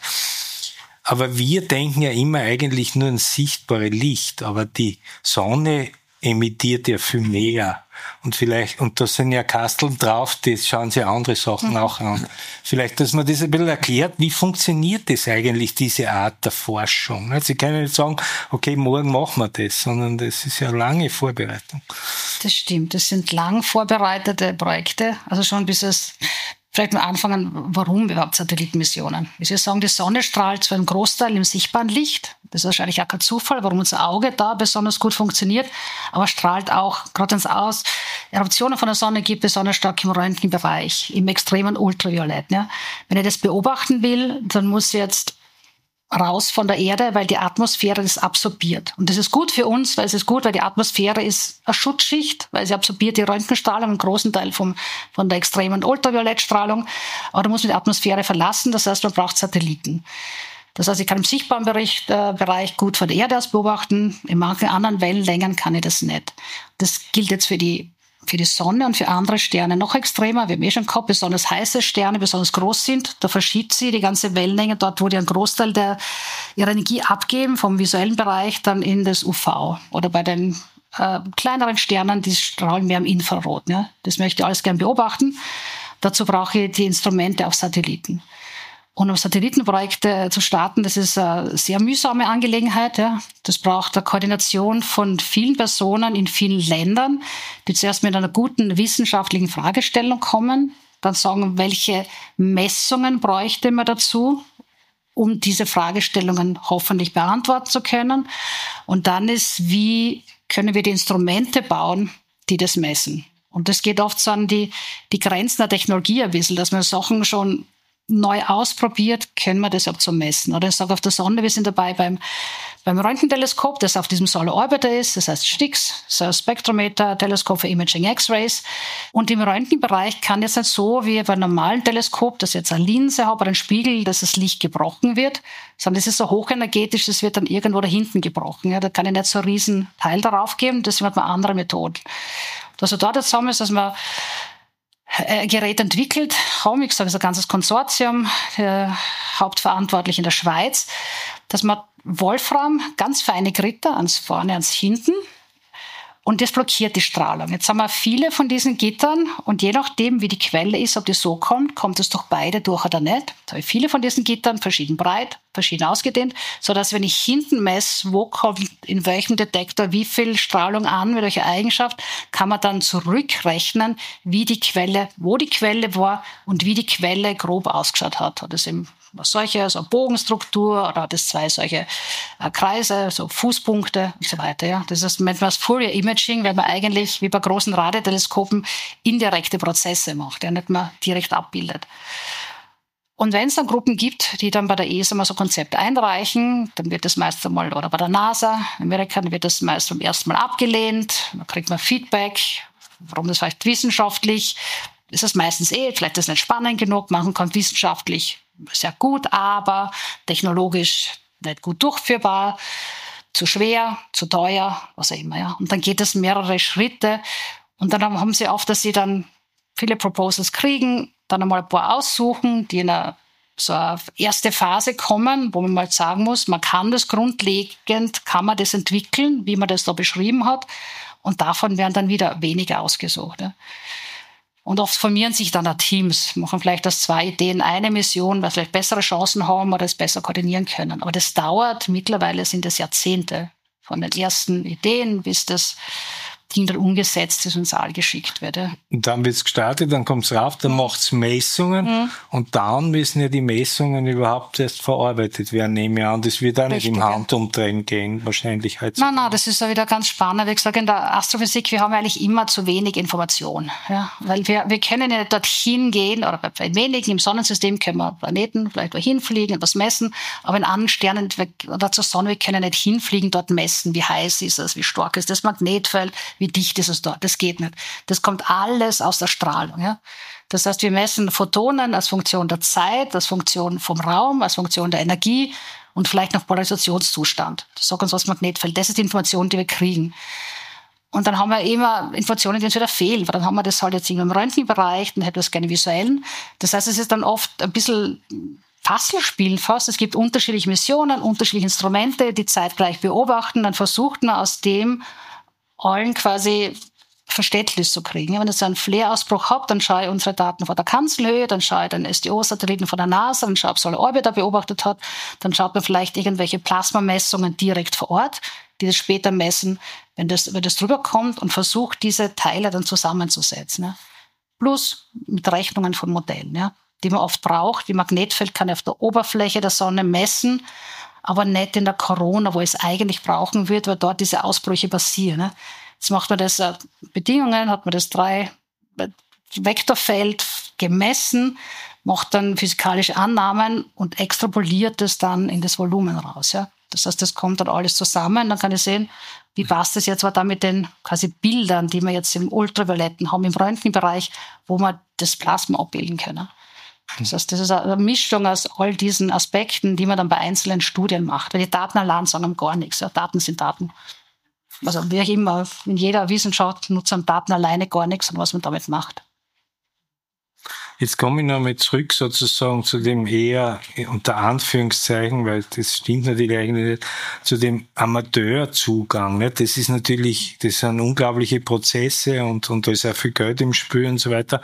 aber wir denken ja immer eigentlich nur an sichtbare Licht, aber die Sonne emittiert ja viel mehr und vielleicht, und da sind ja Kasteln drauf, die schauen sich andere Sachen auch an. Vielleicht, dass man das ein bisschen erklärt, wie funktioniert das eigentlich, diese Art der Forschung? Sie können nicht sagen, okay, morgen machen wir das, sondern das ist ja eine lange Vorbereitung. Das stimmt, das sind lang vorbereitete Projekte, also schon bis es Vielleicht mal anfangen, warum überhaupt Satellitenmissionen? Wie Sie sagen, die Sonne strahlt zwar einen Großteil im sichtbaren Licht. Das ist wahrscheinlich auch kein Zufall, warum unser Auge da besonders gut funktioniert. Aber strahlt auch gerade ins Aus. Eruptionen von der Sonne gibt es besonders stark im Röntgenbereich, im extremen Ultraviolett. Ja. Wenn ich das beobachten will, dann muss ich jetzt raus von der Erde, weil die Atmosphäre das absorbiert. Und das ist gut für uns, weil es ist gut, weil die Atmosphäre ist eine Schutzschicht, weil sie absorbiert die Röntgenstrahlung, einen großen Teil vom, von der extremen Ultraviolettstrahlung. Aber da muss man die Atmosphäre verlassen, das heißt, man braucht Satelliten. Das heißt, ich kann im sichtbaren Bereich, äh, Bereich gut von der Erde aus beobachten, in manchen anderen Wellenlängen kann ich das nicht. Das gilt jetzt für die für die Sonne und für andere Sterne noch extremer. Wir haben eh schon gehabt, besonders heiße Sterne, besonders groß sind. Da verschiebt sie die ganze Wellenlänge dort, wo die einen Großteil der, ihrer Energie abgeben, vom visuellen Bereich dann in das U V. Oder bei den äh, kleineren Sternen, die strahlen mehr im Infrarot. Ja? Das möchte ich alles gerne beobachten. Dazu brauche ich die Instrumente auf Satelliten. Und um Satellitenprojekte zu starten, das ist eine sehr mühsame Angelegenheit. Ja. Das braucht eine Koordination von vielen Personen in vielen Ländern, die zuerst mit einer guten wissenschaftlichen Fragestellung kommen, dann sagen, welche Messungen bräuchte man dazu, um diese Fragestellungen hoffentlich beantworten zu können. Und dann ist, wie können wir die Instrumente bauen, die das messen. Und das geht oft so an die, die Grenzen der Technologie ein bisschen, dass man Sachen schon neu ausprobiert, können wir das auch so messen. Oder ich sage auf der Sonne, wir sind dabei beim, beim Röntgenteleskop, das auf diesem Solar Orbiter ist, das heißt S T I X, Solar Spectrometer, Teleskop für Imaging X-Rays. Und im Röntgenbereich kann jetzt nicht so wie bei einem normalen Teleskop, das jetzt eine Linse hat oder einen Spiegel, dass das Licht gebrochen wird, sondern das ist so hochenergetisch, das wird dann irgendwo da hinten gebrochen. Ja, da kann ich nicht so einen riesen Teil darauf geben, deswegen hat man andere Methoden. Was wir dort jetzt haben, ist, dass man ein Gerät entwickelt haben, wie gesagt, das ist ein ganzes Konsortium, der hauptverantwortlich in der Schweiz, dass man Wolfram, ganz feine Gitter, ans vorne, ans hinten, und das blockiert die Strahlung. Jetzt haben wir viele von diesen Gittern und je nachdem, wie die Quelle ist, ob die so kommt, kommt es durch beide durch oder nicht. Jetzt habe ich viele von diesen Gittern, verschieden breit, verschieden ausgedehnt, sodass, wenn ich hinten messe, wo kommt in welchem Detektor wie viel Strahlung an, mit welcher Eigenschaft, kann man dann zurückrechnen, wie die Quelle, wo die Quelle war und wie die Quelle grob ausgeschaut hat. Hat es eben solche, so eine Bogenstruktur oder hat es zwei solche äh, Kreise, so Fußpunkte und so weiter. Ja. Das ist manchmal das Fourier Imaging, weil man eigentlich wie bei großen Radioteleskopen indirekte Prozesse macht, ja, nicht mehr direkt abbildet. Und wenn es dann Gruppen gibt, die dann bei der E S A mal so Konzepte einreichen, dann wird das meist einmal, oder bei der NASA, in Amerika, dann wird das meist zum ersten Mal abgelehnt, dann kriegt man Feedback, warum das vielleicht wissenschaftlich, ist das meistens eh, vielleicht ist es nicht spannend genug, man kann wissenschaftlich sehr gut, aber technologisch nicht gut durchführbar, zu schwer, zu teuer, was auch immer. Ja. Und dann geht es mehrere Schritte und dann haben sie oft, dass sie dann viele Proposals kriegen, dann einmal ein paar aussuchen, die in eine, so eine erste Phase kommen, wo man mal sagen muss, man kann das grundlegend, kann man das entwickeln, wie man das da beschrieben hat, und davon werden dann wieder weniger ausgesucht. Ja. Und oft formieren sich dann auch Teams, machen vielleicht aus zwei Ideen eine Mission, weil vielleicht bessere Chancen haben oder es besser koordinieren können. Aber das dauert, mittlerweile sind es Jahrzehnte von den ersten Ideen, bis das Ding dann umgesetzt ist und ins All geschickt wird. Ja. Und dann wird es gestartet, dann kommt es rauf, dann macht es Messungen mhm. und dann müssen ja die Messungen überhaupt erst verarbeitet werden, nehme ich an. Das wird auch Richtig, nicht im Handumdrehen gehen, wahrscheinlich halt. Nein, nein, das ist ja wieder ganz spannend. Wie gesagt, in der Astrophysik, wir haben eigentlich immer zu wenig Information. Ja, weil wir, wir können ja dorthin gehen, oder bei wenigen im Sonnensystem können wir Planeten vielleicht wohin fliegen, etwas messen, aber in anderen Sternen oder zur Sonne, wir können nicht hinfliegen, dort messen, wie heiß ist es, wie stark ist das Magnetfeld, wie dicht ist es dort. Das geht nicht. Das kommt alles aus der Strahlung. Ja? Das heißt, wir messen Photonen als Funktion der Zeit, als Funktion vom Raum, als Funktion der Energie und vielleicht noch Polarisationszustand. Das sagt uns was Magnetfeld. Das ist die Information, die wir kriegen. Und dann haben wir immer Informationen, die uns wieder fehlen, weil dann haben wir das halt jetzt im Röntgenbereich, dann hätten wir es gerne visuellen. Das heißt, es ist dann oft ein bisschen Puzzlespielen fast. Es gibt unterschiedliche Missionen, unterschiedliche Instrumente, die zeitgleich beobachten. Dann versucht man aus dem allen quasi Verständnis zu kriegen. Wenn ich so einen Flare-Ausbruch habe, dann schaue ich unsere Daten von der Kanzelhöhe, dann schaue ich den S D O-Satelliten von der NASA, dann schaue ich, ob Solar Orbiter beobachtet hat, dann schaut man vielleicht irgendwelche Plasmamessungen direkt vor Ort, die das später messen, wenn das, wenn das drüber kommt, und versucht, diese Teile dann zusammenzusetzen. plus mit Rechnungen von Modellen, ja, die man oft braucht. Die Magnetfeld kann ich auf der Oberfläche der Sonne messen, aber nicht in der Corona, wo es eigentlich brauchen wird, weil dort diese Ausbrüche passieren. Ne? Jetzt macht man das äh, Bedingungen, hat man das drei Vektorfeld gemessen, macht dann physikalische Annahmen und extrapoliert das dann in das Volumen raus. Ja? Das heißt, das kommt dann alles zusammen. Dann kann ich sehen, wie passt das jetzt da mit den quasi Bildern, die wir jetzt im Ultravioletten haben, im Röntgenbereich, wo wir das Plasma abbilden können. Das heißt, das ist eine Mischung aus all diesen Aspekten, die man dann bei einzelnen Studien macht. Weil die Daten allein sagen einem gar nichts. Ja, Daten sind Daten. Also wie auch immer, in jeder Wissenschaft nutzen Daten alleine gar nichts und was man damit macht. Jetzt komme ich nochmal zurück sozusagen zu dem eher, unter Anführungszeichen, weil das stimmt natürlich eigentlich nicht, zu dem Amateurzugang. Nicht? Das ist natürlich, das sind unglaubliche Prozesse und, und da ist auch viel Geld im Spiel und so weiter.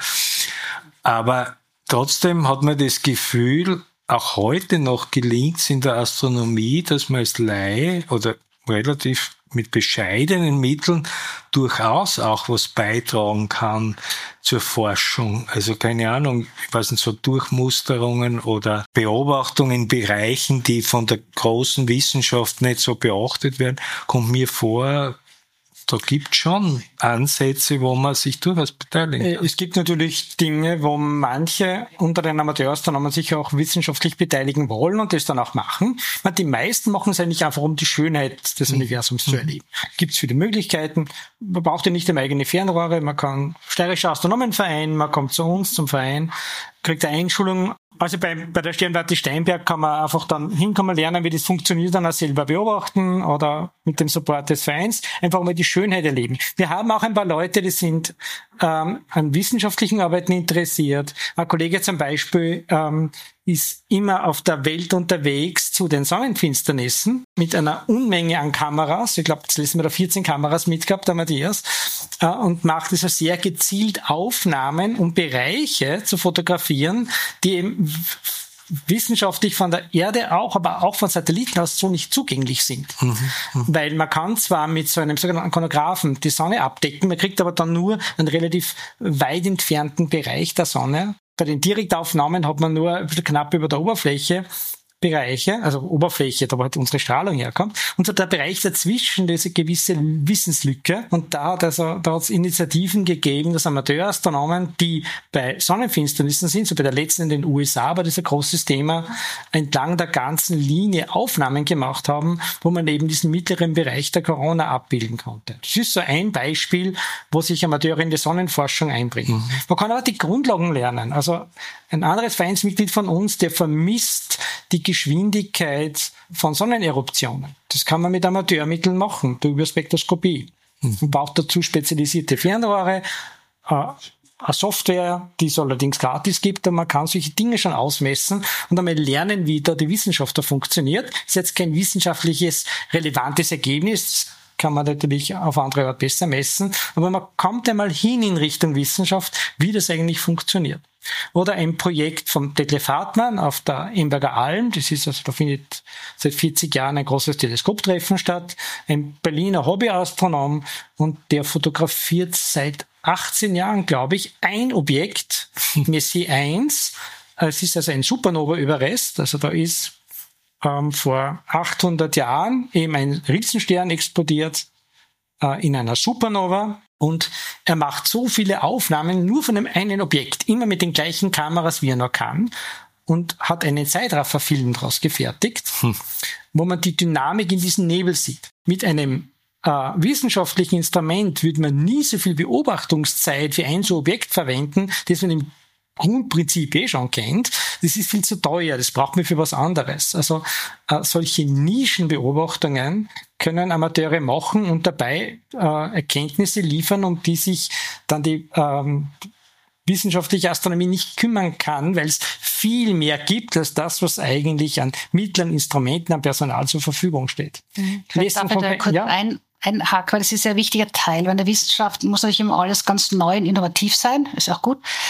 Aber trotzdem hat man das Gefühl, auch heute noch gelingt es in der Astronomie, dass man als Laie oder relativ mit bescheidenen Mitteln durchaus auch was beitragen kann zur Forschung. Also keine Ahnung, ich weiß nicht, so Durchmusterungen oder Beobachtungen in Bereichen, die von der großen Wissenschaft nicht so beachtet werden, kommt mir vor, da gibt es schon Ansätze, wo man sich durchaus beteiligen kann. Es gibt natürlich Dinge, wo manche unter den Amateurastronomen sich auch wissenschaftlich beteiligen wollen und das dann auch machen. Die meisten machen es eigentlich einfach, um die Schönheit des Universums mhm. zu erleben. Gibt es viele Möglichkeiten. Man braucht ja nicht immer eigene Fernrohre. Man kann Steirischer Astronomenverein, man kommt zu uns zum Verein, kriegt eine Einschulung. Also bei, bei der Sternwarte Steinberg kann man einfach dann hinkommen, lernen, wie das funktioniert, dann auch selber beobachten oder mit dem Support des Vereins einfach mal die Schönheit erleben. Wir haben auch ein paar Leute, die sind ähm, an wissenschaftlichen Arbeiten interessiert. Ein Kollege zum Beispiel ähm, ist immer auf der Welt unterwegs zu den Sonnenfinsternissen mit einer Unmenge an Kameras. Ich glaube, das letzte Mal da vierzehn Kameras mitgehabt, der Matthias, äh, und macht also sehr gezielt Aufnahmen, um Bereiche zu fotografieren, die eben wissenschaftlich von der Erde auch, aber auch von Satelliten aus so nicht zugänglich sind. Mhm, mh. Weil man kann zwar mit so einem sogenannten Chronographen die Sonne abdecken, man kriegt aber dann nur einen relativ weit entfernten Bereich der Sonne. Bei den Direktaufnahmen hat man nur ein bisschen knapp über der Oberfläche Bereiche, also Oberfläche, da wo halt unsere Strahlung herkommt. Und so der Bereich dazwischen, das ist eine gewisse Wissenslücke. Und da hat also, da hat es Initiativen gegeben, dass Amateurastronomen, die bei Sonnenfinsternissen sind, so bei der letzten in den U S A, aber das ist ein großes Thema, entlang der ganzen Linie Aufnahmen gemacht haben, wo man eben diesen mittleren Bereich der Corona abbilden konnte. Das ist so ein Beispiel, wo sich Amateure in die Sonnenforschung einbringen. Mhm. Man kann aber die Grundlagen lernen. Also ein anderes Vereinsmitglied von uns, der vermisst die Geschwindigkeit von Sonneneruptionen. Das kann man mit Amateurmitteln machen, über Spektroskopie. Mhm. Man braucht dazu spezialisierte Fernrohre, äh, eine Software, die es allerdings gratis gibt, und man kann solche Dinge schon ausmessen und einmal lernen, wie da die Wissenschaft da funktioniert. Das ist jetzt kein wissenschaftliches, relevantes Ergebnis, kann man natürlich auf andere Art besser messen, aber man kommt einmal hin in Richtung Wissenschaft, wie das eigentlich funktioniert. Oder ein Projekt von Detlef Hartmann auf der Emberger Alm, das ist also, da findet seit vierzig Jahren ein großes Teleskoptreffen statt, ein Berliner Hobbyastronom, und der fotografiert seit achtzehn Jahren, glaube ich, ein Objekt, Messier eins. Es ist also ein Supernova-Überrest, also da ist ähm, vor achthundert Jahren eben ein Riesenstern explodiert äh, in einer Supernova. Und er macht so viele Aufnahmen nur von einem einen Objekt, immer mit den gleichen Kameras, wie er noch kann, und hat einen Zeitrafferfilm daraus gefertigt, hm. wo man die Dynamik in diesem Nebel sieht. Mit einem äh, wissenschaftlichen Instrument würde man nie so viel Beobachtungszeit für ein so Objekt verwenden, das man im Grundprinzip eh schon kennt. Das ist viel zu teuer, das braucht man für was anderes. Also äh, solche Nischenbeobachtungen können Amateure machen und dabei äh, Erkenntnisse liefern, um die sich dann die ähm, wissenschaftliche Astronomie nicht kümmern kann, weil es viel mehr gibt als das, was eigentlich an Mitteln, Instrumenten, an Personal zur Verfügung steht. Mhm. Ich darf ich da kurz ja? ein, einhaken, weil das ist ein wichtiger Teil. Weil in der Wissenschaft muss natürlich immer alles ganz neu und innovativ sein, ist auch gut.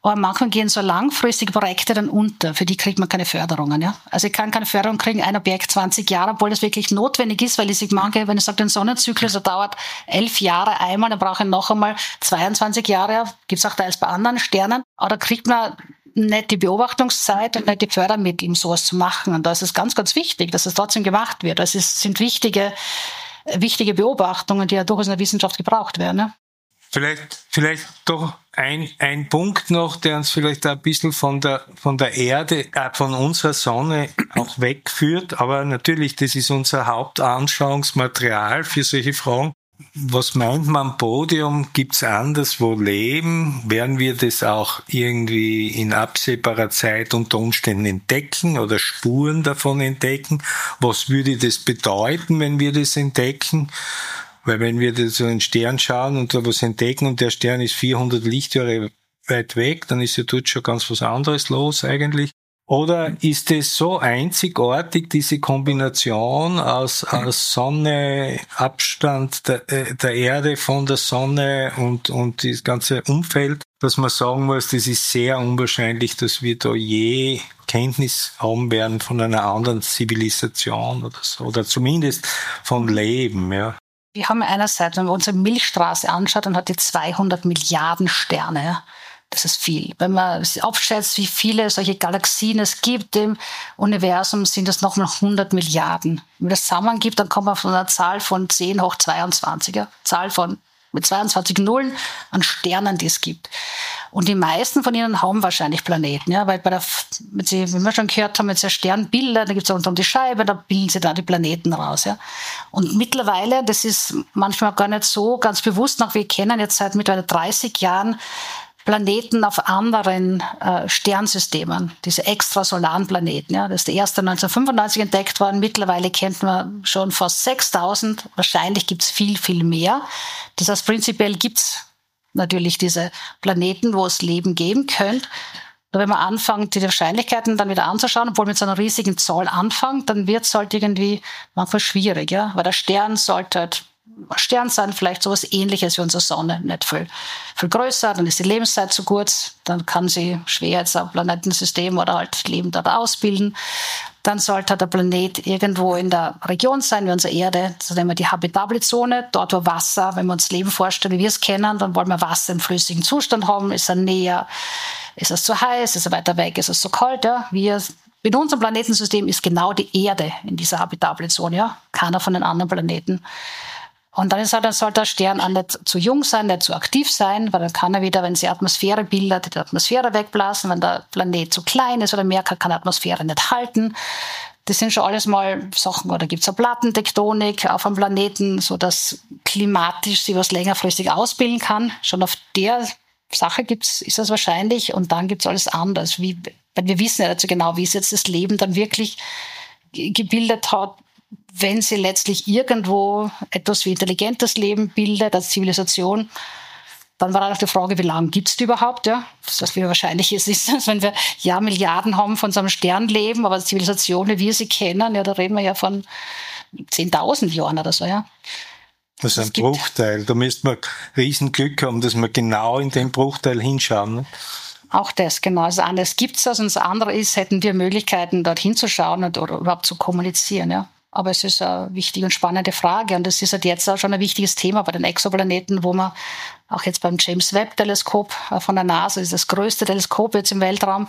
Aber manchmal gehen so langfristige Projekte dann unter, für die kriegt man keine Förderungen. Ja? Also ich kann keine Förderung kriegen, ein Objekt zwanzig Jahre, obwohl das wirklich notwendig ist, weil ich sich manche, wenn ich sage, den Sonnenzyklus, der dauert elf Jahre einmal, dann brauche ich noch einmal zweiundzwanzig Jahre, gibt es auch teils bei anderen Sternen, aber da kriegt man nicht die Beobachtungszeit und nicht die Fördermittel, um sowas zu machen. Und da ist es ganz, ganz wichtig, dass es trotzdem gemacht wird. Das ist, sind wichtige, wichtige Beobachtungen, die ja durchaus in der Wissenschaft gebraucht werden. Ne? Vielleicht, vielleicht doch ein, ein Punkt noch, der uns vielleicht ein bisschen von der, von der Erde, äh, von unserer Sonne auch wegführt. Aber natürlich, das ist unser Hauptanschauungsmaterial für solche Fragen. Was meint man Podium? Gibt's anderswo Leben? Werden wir das auch irgendwie in absehbarer Zeit unter Umständen entdecken oder Spuren davon entdecken? Was würde das bedeuten, wenn wir das entdecken? Weil wenn wir da so einen Stern schauen und da was entdecken und der Stern ist vierhundert Lichtjahre weit weg, dann ist ja dort schon ganz was anderes los eigentlich. Oder ist es so einzigartig, diese Kombination aus, aus Sonne, Abstand der, der Erde von der Sonne und, und das ganze Umfeld, dass man sagen muss, das ist sehr unwahrscheinlich, dass wir da je Kenntnis haben werden von einer anderen Zivilisation oder so, oder zumindest von Leben, ja. Wir haben einerseits, wenn man unsere Milchstraße anschaut, dann hat die zweihundert Milliarden Sterne. Das ist viel. Wenn man aufschätzt, wie viele solche Galaxien es gibt im Universum, sind das nochmal hundert Milliarden. Wenn man das zusammengibt, dann kommt man von einer Zahl von zehn hoch zweiundzwanzig. Ja? Zahl von mit zweiundzwanzig Nullen an Sternen, die es gibt. Und die meisten von ihnen haben wahrscheinlich Planeten, ja, weil bei der, wenn Sie, wie wir schon gehört haben, mit so Sternbilder, da gibt es rund um die Scheibe, da bilden sie da die Planeten raus, ja. Und mittlerweile, das ist manchmal gar nicht so ganz bewusst, noch wir kennen jetzt seit mittlerweile dreißig Jahren Planeten auf anderen äh, Sternsystemen, diese extrasolaren Planeten. Ja. Das ist der erste neunzehnhundertfünfundneunzig entdeckt worden. Mittlerweile kennt man schon fast sechstausend. Wahrscheinlich gibt es viel, viel mehr. Das heißt, prinzipiell gibt es natürlich diese Planeten, wo es Leben geben könnte. Aber wenn man anfängt, die Wahrscheinlichkeiten dann wieder anzuschauen, obwohl mit so einer riesigen Zahl anfängt, dann wird es halt irgendwie manchmal schwierig. Ja. Weil der Stern sollte halt Stern sein, vielleicht sowas Ähnliches wie unsere Sonne, nicht viel, viel größer, dann ist die Lebenszeit zu kurz, dann kann sie schwer jetzt ein Planetensystem oder halt Leben dort ausbilden. Dann sollte der Planet irgendwo in der Region sein, wie unsere Erde, das nennen wir die habitable Zone, dort wo Wasser, wenn wir uns Leben vorstellen, wie wir es kennen, dann wollen wir Wasser im flüssigen Zustand haben, ist er näher, ist es zu heiß, ist er weiter weg, ist es zu kalt, ja, wir in unserem Planetensystem ist genau die Erde in dieser habitable Zone, ja, keiner von den anderen Planeten. Und dann, ist halt, dann sollte der Stern auch nicht zu jung sein, nicht zu aktiv sein, weil dann kann er wieder, wenn sie Atmosphäre bildet, die Atmosphäre wegblasen. Wenn der Planet zu klein ist oder mehr, kann die Atmosphäre nicht halten. Das sind schon alles mal Sachen, oder gibt es eine Plattentektonik auf einem Planeten, so dass klimatisch sich was längerfristig ausbilden kann. Schon auf der Sache gibt's, ist das wahrscheinlich. Und dann gibt es alles anders. Wie, weil wir wissen ja nicht so genau, wie es jetzt das Leben dann wirklich gebildet hat, wenn sie letztlich irgendwo etwas wie intelligentes Leben bildet, als Zivilisation, dann war auch die Frage, wie lange gibt es die überhaupt? Ja? Das heißt, wie wahrscheinlich es ist, dass wenn wir ja Milliarden haben von so einem Sternleben, aber Zivilisation, wie wir sie kennen, ja, da reden wir ja von zehntausend Jahren oder so. Ja. Das ist ein Bruchteil. Da müsste man Riesenglück haben, dass wir genau in den Bruchteil hinschauen. Ne? Auch das, genau. Also anders gibt es das und das andere ist, hätten wir Möglichkeiten, dort hinzuschauen und, oder überhaupt zu kommunizieren. Ja. Aber es ist eine wichtige und spannende Frage. Und es ist halt jetzt auch schon ein wichtiges Thema bei den Exoplaneten, wo man auch jetzt beim James-Webb-Teleskop von der NASA, das ist das größte Teleskop jetzt im Weltraum,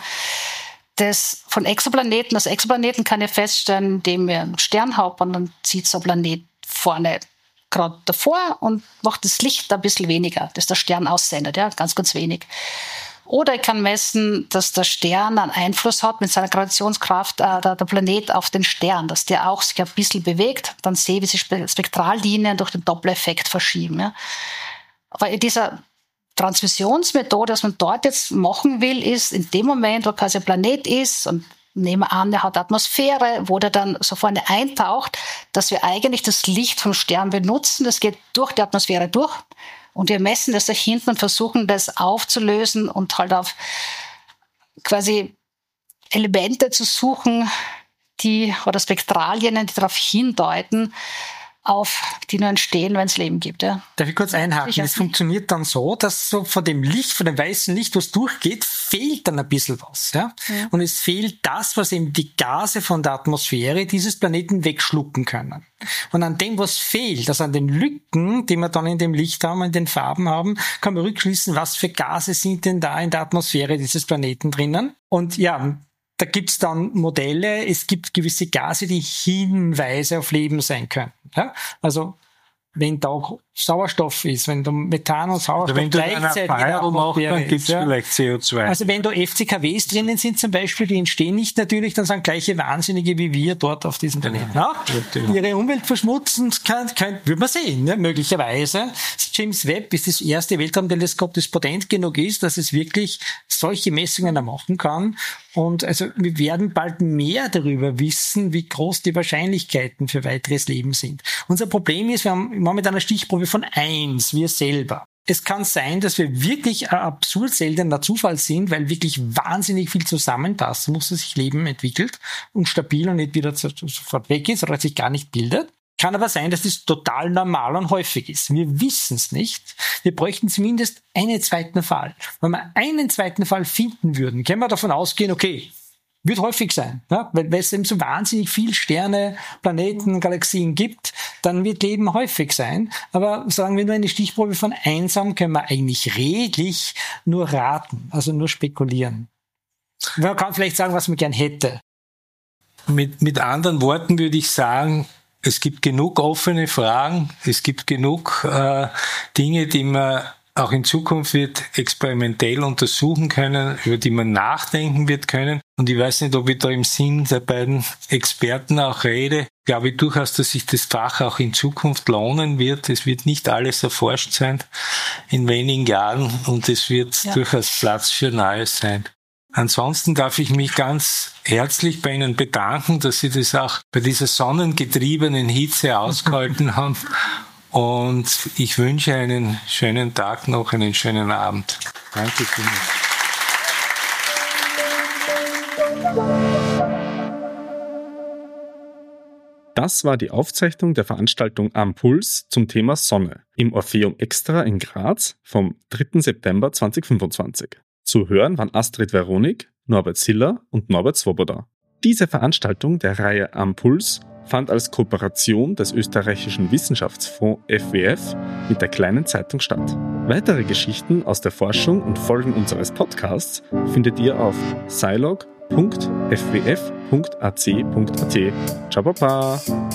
das von Exoplaneten, das Exoplaneten kann ja feststellen, indem wir einen Stern haben und dann zieht so ein Planet vorne gerade davor und macht das Licht ein bisschen weniger, das der Stern aussendet, ja, ganz, ganz wenig. Oder ich kann messen, dass der Stern einen Einfluss hat mit seiner Gravitationskraft, äh, der, der Planet auf den Stern, dass der auch sich ein bisschen bewegt. Dann sehe ich, wie sich Spektrallinien durch den Doppler-Effekt verschieben. Ja. Aber in dieser Transmissionsmethode, was man dort jetzt machen will, ist in dem Moment, wo quasi ein Planet ist und nehmen wir an, er hat Atmosphäre, wo der dann so vorne eintaucht, dass wir eigentlich das Licht vom Stern benutzen. Das geht durch die Atmosphäre durch. Und wir messen das da hinten und versuchen, das aufzulösen und halt auf quasi Elemente zu suchen, die, oder Spektralien, die darauf hindeuten, auf die nur entstehen, wenn es Leben gibt. Ja. Darf ich kurz einhaken? Es funktioniert dann so, dass so von dem Licht, von dem weißen Licht, was durchgeht, fehlt dann ein bisschen was. Ja? ja. Und es fehlt das, was eben die Gase von der Atmosphäre dieses Planeten wegschlucken können. Und an dem, was fehlt, also an den Lücken, die wir dann in dem Licht haben, in den Farben haben, kann man rückschließen, was für Gase sind denn da in der Atmosphäre dieses Planeten drinnen. Und ja, da gibt's dann Modelle, es gibt gewisse Gase, die Hinweise auf Leben sein können. Ja? Also wenn da Sauerstoff ist, wenn da Methan und Sauerstoff wenn du gleichzeitig eine machst, dann gibt's ja. vielleicht C O zwei. Also wenn da F C K Ws drinnen sind zum Beispiel, die entstehen nicht natürlich, dann sind gleiche Wahnsinnige wie wir dort auf diesem Planeten. Ja. Ja. Ihre Umwelt verschmutzen, kann, kann, würde man sehen, ne? Möglicherweise. Das James Webb ist das erste Weltraumteleskop, das potent genug ist, dass es wirklich solche Messungen machen kann. Und also wir werden bald mehr darüber wissen, wie groß die Wahrscheinlichkeiten für weiteres Leben sind. Unser Problem ist, wir haben mit einer Stichprobe von eins, wir selber. Es kann sein, dass wir wirklich ein absurd seltener Zufall sind, weil wirklich wahnsinnig viel zusammenpassen muss, dass sich Leben entwickelt und stabil und nicht wieder sofort weg ist oder sich gar nicht bildet. Kann aber sein, dass das total normal und häufig ist. Wir wissen es nicht. Wir bräuchten zumindest einen zweiten Fall. Wenn wir einen zweiten Fall finden würden, können wir davon ausgehen, okay, wird häufig sein, ja? weil, weil es eben so wahnsinnig viel Sterne, Planeten, Galaxien gibt, dann wird Leben häufig sein. Aber sagen wir nur eine Stichprobe von eins haben, können wir eigentlich redlich nur raten, also nur spekulieren. Man kann vielleicht sagen, was man gern hätte. Mit, mit anderen Worten würde ich sagen, es gibt genug offene Fragen, es gibt genug äh, Dinge, die man auch in Zukunft wird experimentell untersuchen können, über die man nachdenken wird können. Und ich weiß nicht, ob ich da im Sinn der beiden Experten auch rede. Ich glaube durchaus, dass sich das Fach auch in Zukunft lohnen wird. Es wird nicht alles erforscht sein in wenigen Jahren und es wird ja. durchaus Platz für Neues sein. Ansonsten darf ich mich ganz herzlich bei Ihnen bedanken, dass Sie das auch bei dieser sonnengetriebenen Hitze ausgehalten haben. Und ich wünsche einen schönen Tag noch, einen schönen Abend. Danke vielmals. Das war die Aufzeichnung der Veranstaltung Am Puls zum Thema Sonne im Orpheum Extra in Graz vom dritten September zweitausendfünfundzwanzig. Zu hören waren Astrid Veronik, Norbert Siller und Norbert Swoboda. Diese Veranstaltung der Reihe Am Puls fand als Kooperation des österreichischen Wissenschaftsfonds F W F mit der Kleinen Zeitung statt. Weitere Geschichten aus der Forschung und Folgen unseres Podcasts findet ihr auf scilog punkt f w f punkt a c punkt a t. Ciao, Baba!